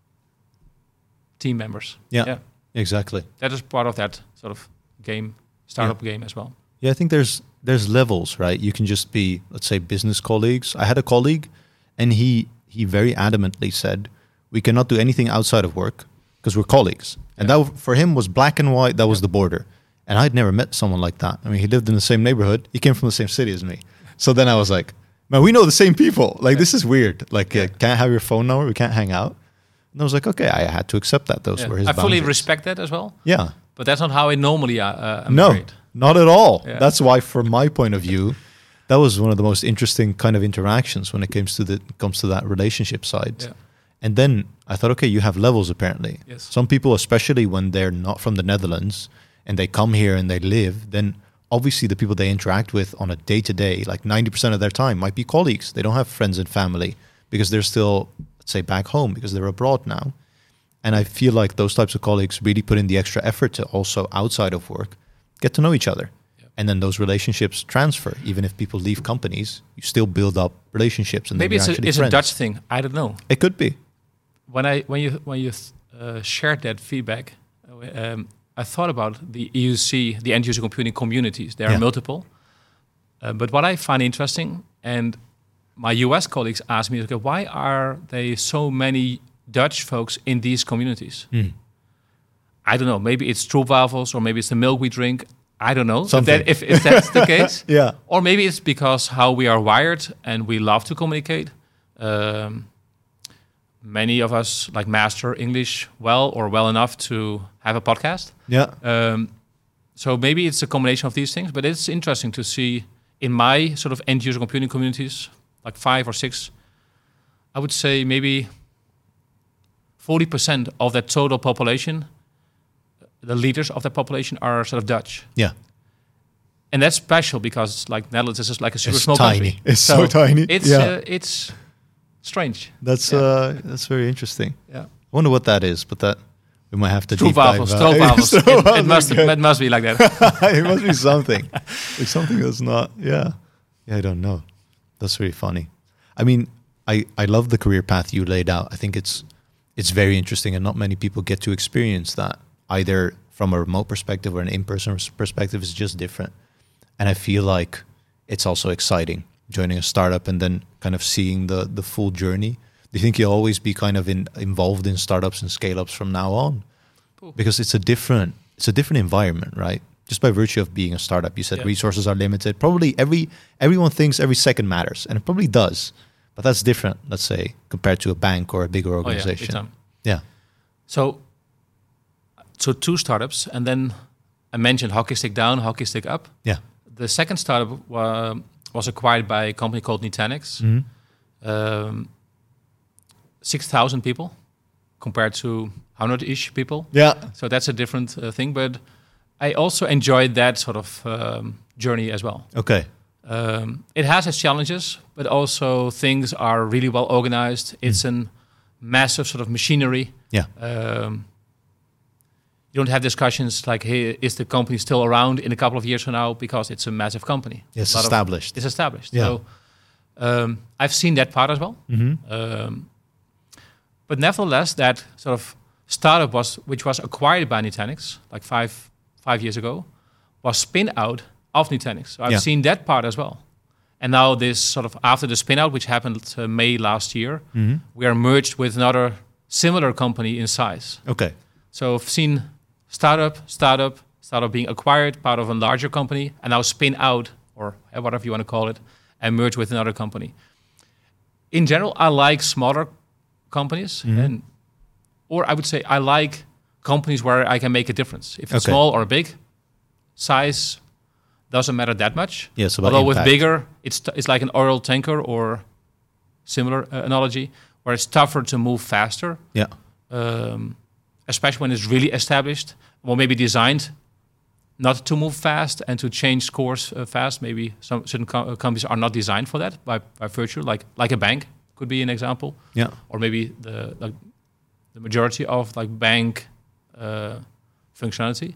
team members. Yeah. yeah, Exactly. that is part of that sort of game, startup game as well. Yeah, I think there's there's levels, right? You can just be, let's say, business colleagues. I had a colleague, and he he very adamantly said, "We cannot do anything outside of work because we're colleagues." And Yeah. that for him was black and white. That was the border. And I'd never met someone like that. I mean, he lived in the same neighborhood. He came from the same city as me. So then I was like, "Man, we know the same people. Like Yeah. this is weird. Like, Yeah. uh, can't have your phone number. We can't hang out." And I was like, "Okay, I had to accept that. Those Yeah. were his I fully boundaries." respect that as well, Yeah. but that's not how I normally uh, uh, am No, married. not at all. Yeah. That's why, from my point of view, that was one of the most interesting kind of interactions when it comes to the comes to that relationship side. Yeah. And then I thought, okay, you have levels apparently. Yes. Some people, especially when they're not from the Netherlands and they come here and they live, then obviously the people they interact with on a day to day, like ninety percent of their time, might be colleagues. They don't have friends and family because they're still, let's say, back home because they're abroad now. And I feel like those types of colleagues really put in the extra effort to also, outside of work, get to know each other. Yeah. And then those relationships transfer. Even if people leave companies, you still build up relationships. And Maybe then it's you're a, actually it's a friends. Dutch thing. I don't know. It could be. When I when you when you uh, shared that feedback, uh, um, I thought about the E U C, the end user computing communities. There are Yeah. multiple, uh, but what I find interesting, and my U S colleagues ask me, okay, why are there so many Dutch folks in these communities? Mm. I don't know. Maybe it's stroopwafels, or maybe it's the milk we drink. I don't know. If, Something. that, if, if that's the case, Yeah. or maybe it's because how we are wired and we love to communicate. Um, many of us like master English well or well enough to have a podcast. Yeah. Um, so maybe it's a combination of these things, but it's interesting to see in my sort of end user computing communities, like five or six, I would say maybe forty percent of that total population, the leaders of that population are sort of Dutch. Yeah. and that's special because it's like Netherlands is just like a super It's small tiny. country. It's so tiny. It's Yeah. uh, it's strange. That's Yeah. uh, that's very interesting. Yeah. I wonder what that is, but that we might have to deep Stroopwafels, dive. uh, stroopwafels. It, it Stroopwafels, must okay. it must be like that. It must be something. It's something that's not. Yeah, yeah. I don't know. That's really funny. I mean, I I love the career path you laid out. I think it's it's very interesting, and not many people get to experience that either from a remote perspective or an in-person perspective. Is just different, and I feel like it's also exciting joining a startup and then kind of seeing the the full journey. Do you think you'll always be kind of in, involved in startups and scale-ups from now on? Because it's a different it's a different environment, right? Just by virtue of being a startup, you said Yeah. resources are limited. Probably every everyone thinks every second matters, and it probably does. But that's different, let's say, compared to a bank or a bigger Oh yeah, big organization. time. Yeah, So, so two startups, and then I mentioned hockey stick down, hockey stick up. yeah, The second startup wa- was acquired by a company called Nutanix. Mhm. Um, six thousand people compared to one hundred-ish people. yeah, So that's a different uh, thing. But I also enjoyed that sort of um, journey as well. okay, Um, it has its challenges, but also things are really well organized. It's a massive sort of machinery. yeah, Um, you don't have discussions like, hey, is the company still around in a couple of years from now? Because it's a massive company. it's A lot of- established. it's established. Yeah. So um, I've seen that part as well. Mhm. Um, but nevertheless, that sort of startup was, which was acquired by Nutanix like five five years ago, was spin out of Nutanix. So I've Yeah. seen that part as well. And now this sort of after the spin out, which happened uh, May last year, Mhm. we are merged with another similar company in size. Okay, So I've seen startup, startup, startup being acquired, part of a larger company, and now spin out, or whatever you want to call it, and merge with another company. In general, I like smaller companies, Mhm. and or I would say I like companies where I can make a difference. If it's Okay. small or big, size doesn't matter that much. yeah. So about Although with impact. bigger, it's t- it's like an oil tanker or similar uh, analogy, where it's tougher to move faster. yeah, Um, especially when it's really established, or maybe designed not to move fast and to change course uh, fast. Maybe some certain co- uh, companies are not designed for that by, by virtue, like like a bank could be an example, yeah, or maybe the like the majority of like bank uh, functionality.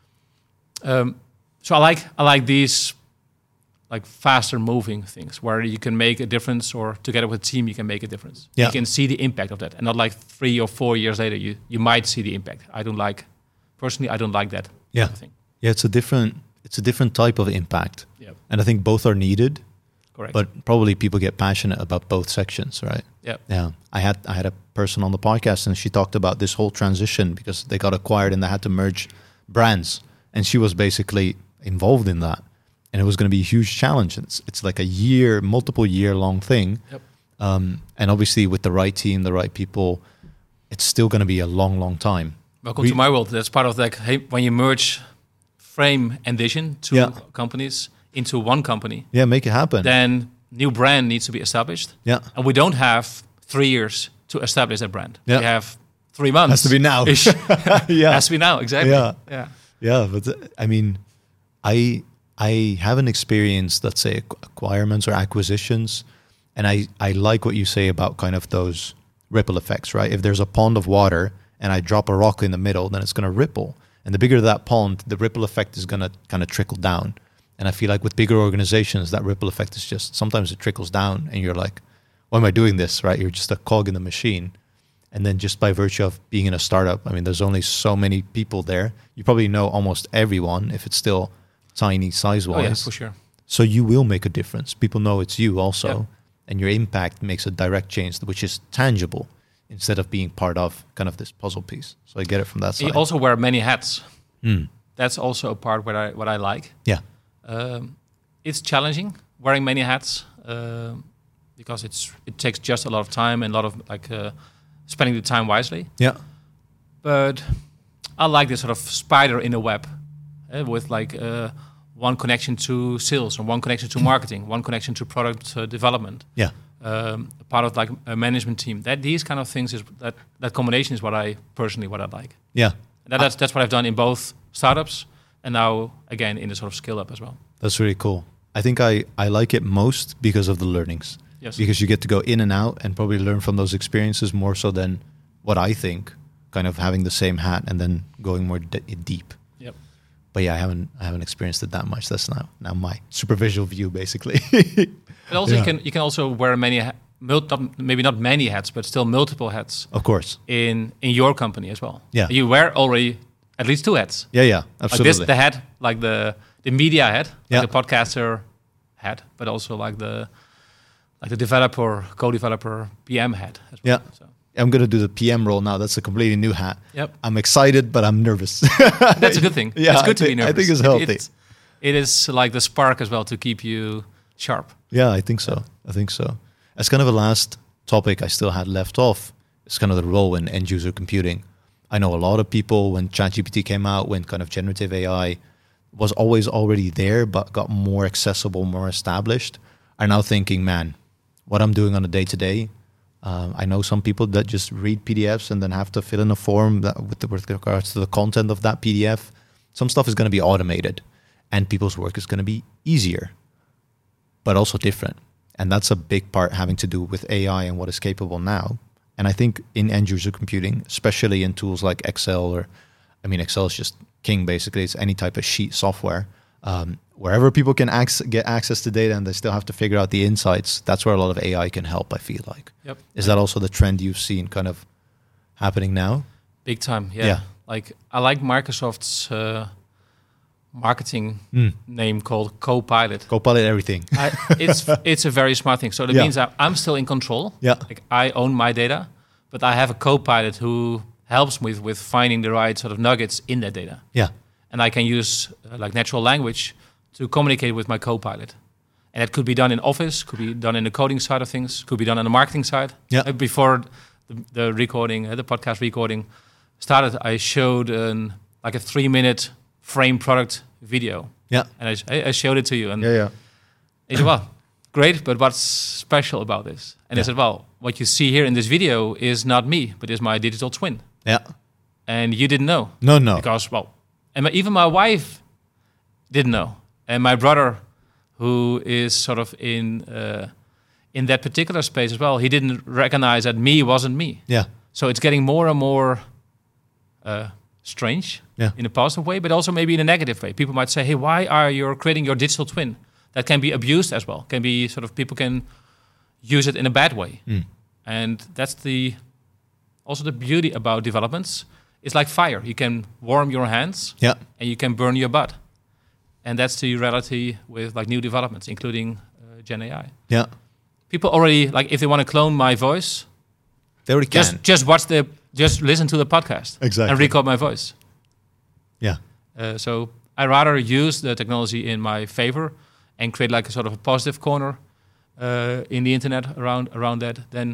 Um, so I like I like these like faster moving things where you can make a difference, or together with a team you can make a difference. Yeah. You can see the impact of that, and not like three or four years later you you might see the impact. I don't like personally. I don't like that. Yeah. kind of thing. yeah. It's a different it's a different type of impact, Yeah, and I think both are needed. correct. But probably people get passionate about both sections, right? yeah, Yeah, I had I had a person on the podcast, and she talked about this whole transition because they got acquired and they had to merge brands, and she was basically involved in that, and it was going to be a huge challenge. It's it's like a year, multiple year long thing, Yep. um, and obviously with the right team, the right people, it's still going to be a long, long time. welcome We- to my world. That's part of like hey, when you merge Frame and Vision, two Yeah. companies into one company, Yeah, make it happen. then new brand needs to be established. yeah, And we don't have three years to establish that brand. Yeah. We have three months. has to be now. Ish. yeah, Has to be now, exactly. Yeah. yeah. Yeah, but uh, I mean, I I haven't experienced, let's say, acqu- acquirements or acquisitions, and I I like what you say about kind of those ripple effects, right? If there's a pond of water and I drop a rock in the middle, then it's going to ripple, and the bigger that pond, the ripple effect is going to kind of trickle down. And I feel like with bigger organizations, that ripple effect is just sometimes it trickles down, and you're like, why am I doing this? Right? You're just a cog in the machine. And then just by virtue of being in a startup, I mean, there's only so many people there. You probably know almost everyone if it's still tiny size-wise. Oh yeah, for sure. So you will make a difference. People know it's you also. Yeah. And your impact makes a direct change, which is tangible instead of being part of kind of this puzzle piece. So I get it from that And side. you also wear many hats. Mm. That's also a part where I what I like. Yeah. Um, it's challenging wearing many hats um, because it's it takes just a lot of time and a lot of like uh, spending the time wisely. Yeah. But I like this sort of spider in a web uh, with like uh, one connection to sales, or one connection to marketing, one connection to product uh, development. Yeah. Um, a part of like a management team. That these kind of things is that that combination is what I personally what I like. Yeah. And that, that's that's what I've done in both startups and now again in the sort of scale up as well. That's really cool. I think I, I like it most because of the learnings. Yes. Because you get to go in and out and probably learn from those experiences more so than what I think, kind of having the same hat and then going more de- deep. Yep. But yeah, I haven't I haven't experienced it that much. That's now now my superficial view, basically. But also Yeah. you can you can also wear many, ha- mul- not, maybe not many hats, but still multiple hats Of course. in in your company as well. Yeah. You wear already at least two hats. Yeah, yeah, Like absolutely. this, the hat, like the the media hat, like Yeah. the podcaster hat, but also like the like the developer, co-developer, P M hat as well. Yeah. So, I'm going to do the P M role now. That's a completely new hat. yep. I'm excited, but I'm nervous. That's a good thing. Yeah, it's good I to be thi- I nervous. think it's It- healthy. it's- it is like the spark as well to keep you sharp. Yeah, I think so. I think so. As kind of a last topic I still had left off, it's kind of the role in end user computing. I know a lot of people, when ChatGPT came out, when kind of generative A I was always already there, but got more accessible, more established, are now thinking, man, what I'm doing on a day to day. I know some people that just read P D Fs and then have to fill in a form that with, the, with regards to the content of that P D F. Some stuff is going to be automated, and people's work is going to be easier, but also different. And that's a big part having to do with A I and what is capable now. And I think in end user computing, especially in tools like Excel, or I mean, Excel is just king, basically. It's any type of sheet software. Um, wherever people can ac- get access to data and they still have to figure out the insights, that's where a lot of A I can help, I feel like. Yep. Is that also the trend you've seen kind of happening now? Big time, yeah. Yeah. Like I like Microsoft's uh, marketing Mm. name called Copilot. Copilot everything. I, it's it's a very smart thing. So that Yeah. means that I'm still in control. Yeah. Like I own my data, but I have a Copilot who helps me with, with finding the right sort of nuggets in that data. Yeah. And I can use uh, like natural language to communicate with my Copilot. And it could be done in Office, could be done in the coding side of things, could be done on the marketing side. Yeah. Uh, before the, the recording, uh, the podcast recording started, I showed an, like a three-minute frame product video. Yeah. And I, I- I showed it to you. And Yeah, yeah. he said, well, great, but what's special about this? And Yeah. I said, well, what you see here in this video is not me, but is my digital twin. Yeah. And you didn't know. No, no. Because, well, and my, even my wife didn't know. And my brother, who is sort of in uh, in that particular space as well, he didn't recognize that me wasn't me. Yeah. So it's getting more and more uh, strange Yeah. in a positive way, but also maybe in a negative way. People might say, hey, why are you creating your digital twin? That can be abused as well. Can be sort of, people can use it in a bad way. Mm. And that's the also the beauty about developments. It's like fire. You can warm your hands Yeah. and you can burn your butt. And that's the reality with like new developments, including uh, Gen A I. Yeah. People already, like if they want to clone my voice, They already can. just just watch the, just listen to the podcast. Exactly. And record my voice. yeah. Uh, so I rather use the technology in my favor and create like a sort of a positive corner uh, in the internet around around that than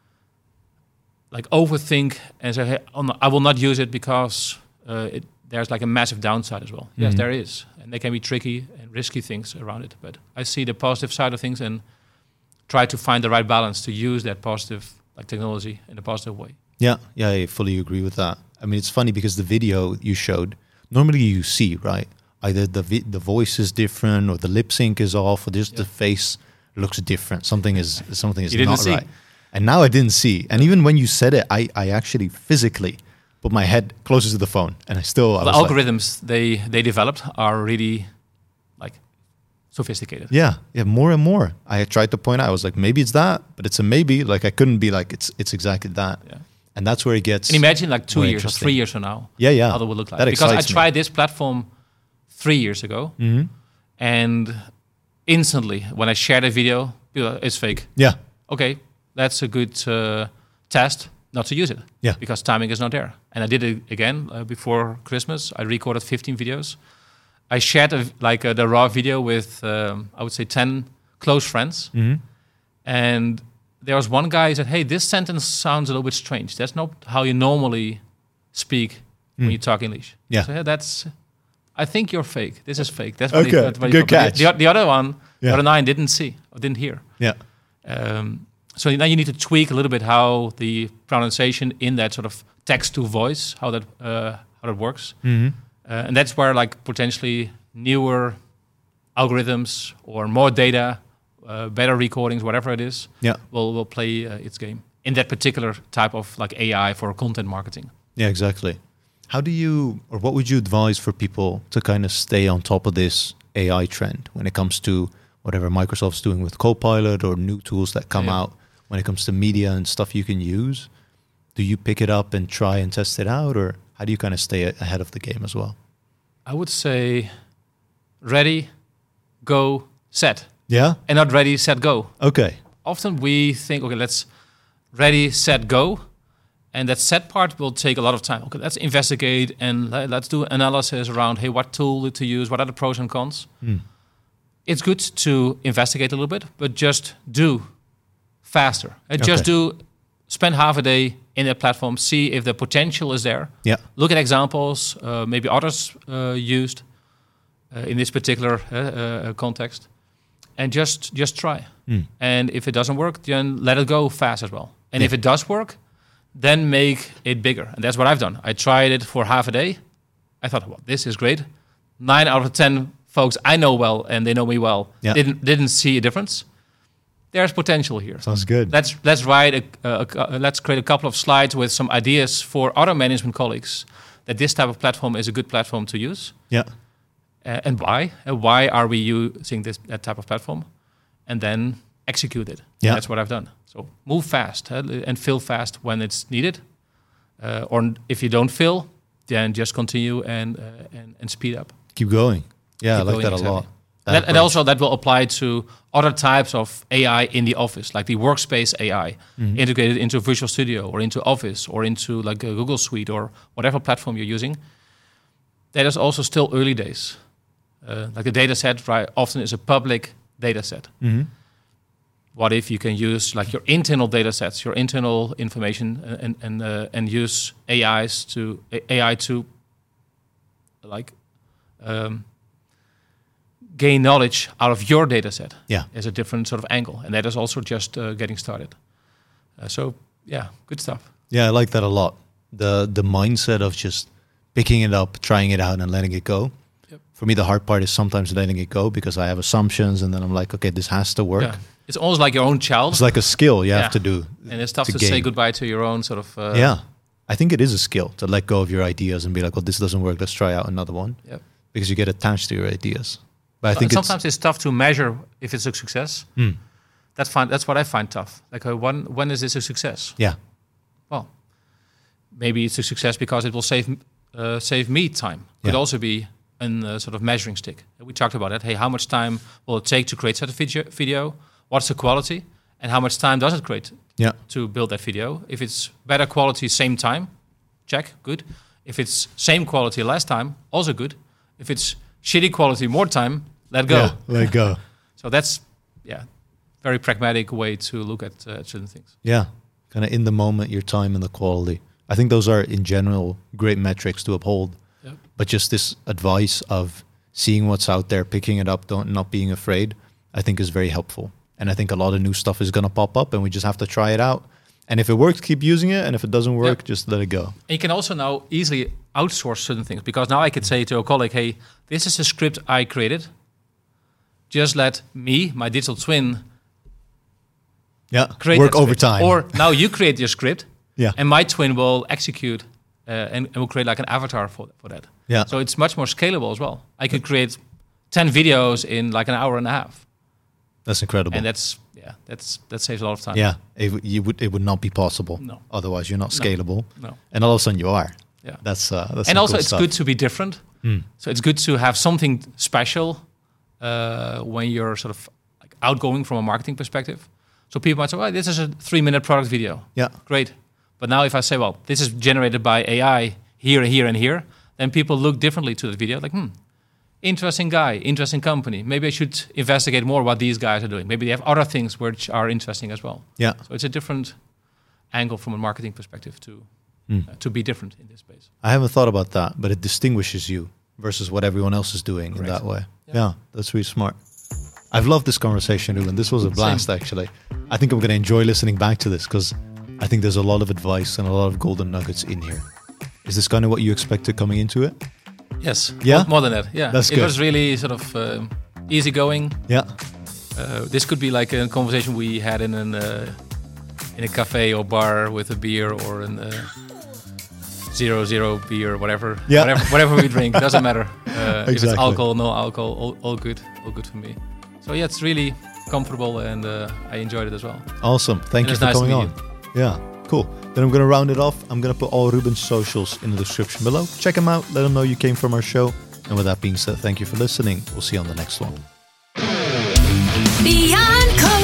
like overthink and say, hey, oh no, I will not use it because uh, it, there's like a massive downside as well. Yes, Mhm. there is. And there can be tricky and risky things around it. But I see the positive side of things and try to find the right balance to use that positive like technology in a positive way. Yeah, yeah, I fully agree with that. I mean, it's funny because the video you showed, normally you see, right? Either the vi- the voice is different, or the lip sync is off, or just Yeah. the face looks different. Something is something is You didn't not see. right. And now I didn't see. And even when you said it, I, I actually physically put my head closer to the phone, and I still I The was like, algorithms they they developed are really like sophisticated. yeah, yeah, more and more. I tried to point out, I was like, maybe it's that, but it's a maybe. Like I couldn't be like it's it's exactly that. Yeah. And that's where it gets. And imagine like two more years or interesting. three years from now, Yeah, yeah. how that would look like. That Because I excites me. tried this platform three years ago, Mhm. and instantly when I shared a video, people are, it's fake. Yeah, Okay, that's a good uh, test not to use it. Yeah. Because timing is not there. And I did it again uh, before Christmas. I recorded fifteen videos. I shared a, like uh, the raw video with um, I would say ten close friends. hmm And there was one guy who said, hey, this sentence sounds a little bit strange. That's not how you normally speak when Mm. you talk English. Yeah. So yeah, that's, I think you're fake. This is fake. That's what Okay, he, what he good thought. But catch. The, the other one, the Yeah. other nine didn't see or didn't hear. yeah, Um, so now you need to tweak a little bit how the pronunciation in that sort of text to voice, how that, uh, how that works. hmm Uh, and that's where like potentially newer algorithms or more data, uh, better recordings, whatever it is, Yeah. will will play uh, its game in that particular type of like A I for content marketing. Yeah, exactly. How do you, or what would you advise for people to kind of stay on top of this A I trend when it comes to whatever Microsoft's doing with Copilot or new tools that come Yeah. out when it comes to media and stuff you can use? Do you pick it up and try and test it out, or how do you kind of stay a- ahead of the game as well? I would say ready, go, set, Yeah. and not ready, set, go. Okay. Often we think, okay, let's ready, set, go. And that set part will take a lot of time. Okay, let's investigate and le- let's do analysis around, hey, what tool to use, what are the pros and cons. Mm. It's good to investigate a little bit, but just do faster. And just Okay. do, spend half a day in that platform, see if the potential is there. Yeah. Look at examples, uh, maybe others uh, used uh, in this particular uh, uh, context, and just just try. Mm. And if it doesn't work, then let it go fast as well. And Yeah. if it does work, then make it bigger. And that's what I've done. I tried it for half a day. I thought, well, this is great. Nine out of ten folks I know well, and they know me well, Yeah. didn't didn't see a difference. There's potential here. Sounds good. Let's let's write a, a, a let's create a couple of slides with some ideas for other management colleagues that this type of platform is a good platform to use, Yeah. uh, and why and why are we using this that type of platform, and then execute it. Yeah. That's what I've done. So move fast uh, and fill fast when it's needed, uh, or if you don't fill, then just continue and uh, and, and speed up. Keep going. Yeah, Keep I like going, that a lot. exactly. That That, and approach. also that will apply to other types of A I in the office, like the workspace A I, Mhm. integrated into Visual Studio or into Office or into like a Google Suite or whatever platform you're using. That is also still early days. Uh, like the data set, right, often is a public data set. Mhm. What if you can use like your internal data sets, your internal information, uh, and and uh, and use A Is to A I to like um, gain knowledge out of your data set? Yeah. Is a different sort of angle, and that is also just uh, getting started. Uh, so yeah, good stuff. Yeah, I like that a lot. The the mindset of just picking it up, trying it out, and letting it go. Yep. For me, the hard part is sometimes letting it go because I have assumptions, and then I'm like, okay, this has to work. Yeah. It's almost like your own child, It's like a skill you Yeah. have to do. and it's tough to to, say gain. goodbye to your own sort of. Uh, yeah, I think it is a skill to let go of your ideas and be like, oh, this doesn't work. Let's try out another one. Yep. Because you get attached to your ideas. But I So- think and sometimes it's, tough to measure if it's a success. it's mm, That's fine. That's what I find tough. Like, uh, when when is this a success? yeah, Well, maybe it's a success because it will save uh, save me time. Could Yeah. also be a uh, sort of measuring stick. We talked about it. Hey, how much time will it take to create such a video? video? What's the quality? And how much time does it create yeah, to build that video? If it's better quality, same time, check, good. If it's same quality, less time, also good. If it's shitty quality, more time, let go. yeah. Let it go. So that's, yeah, very pragmatic way to look at uh, certain things. Yeah, kind of in the moment, your time and the quality. I think those are in general great metrics to uphold. Yep. But just this advice of seeing what's out there, picking it up, don't not being afraid, I think is very helpful. And I think a lot of new stuff is going to pop up, and we just have to try it out. And if it works, keep using it. And if it doesn't work, Yep. just let it go. And you can also now easily outsource certain things, because now I could say to a colleague, hey, this is a script I created. Just let me, my digital twin, Yeah, create work that script. overtime. Or now you create your script, yeah, and my twin will execute uh, and, and will create like an avatar for, for that. yeah, So it's much more scalable as well. I could create ten videos in like an hour and a half. that's incredible. And that's, yeah, that's that saves a lot of time. yeah, it, w- you would it would not be possible. No. Otherwise, you're not No. scalable. No. And all of a sudden, you are. Yeah. That's uh, that's And some also, cool it's stuff. good to be different. Mm. So it's good to have something special uh, when you're sort of like outgoing from a marketing perspective. So people might say, "Well, this is a three-minute product video. Yeah, Great." But now, if I say, "Well, this is generated by A I here, here, and here," then people look differently to the video. Like, hmm, interesting guy, interesting company. Maybe I should investigate more what these guys are doing. Maybe they have other things which are interesting as well. yeah, So it's a different angle from a marketing perspective to Mm. uh, to be different in this space. I haven't thought about that, but it distinguishes you versus what everyone else is doing in Correct. that way. Yeah. Yeah, that's really smart. I've loved this conversation, Ruben. This was a blast, actually. I think I'm going to enjoy listening back to this because I think there's a lot of advice and a lot of golden nuggets in here. Is this kind of what you expected coming into it? Yes. Yeah? More, more than that. Yeah. That's it good. was really sort of. Um, easygoing. Yeah. Uh, this could be like a conversation we had in an uh, in a cafe or bar with a beer or an uh, zero zero beer, whatever. Yeah. Whatever, whatever we drink, doesn't matter. Uh, Exactly. If it's alcohol, no alcohol, all, all good, all good for me. So yeah, it's really comfortable, and uh, I enjoyed it as well. Awesome. Thank And you it's for nice to coming meet on. Yeah, cool. Then I'm going to round it off. I'm going to put all Ruben's socials in the description below. Check him out. Let him know you came from our show. And with that being said, thank you for listening. We'll see you on the next one. Beyond Coding.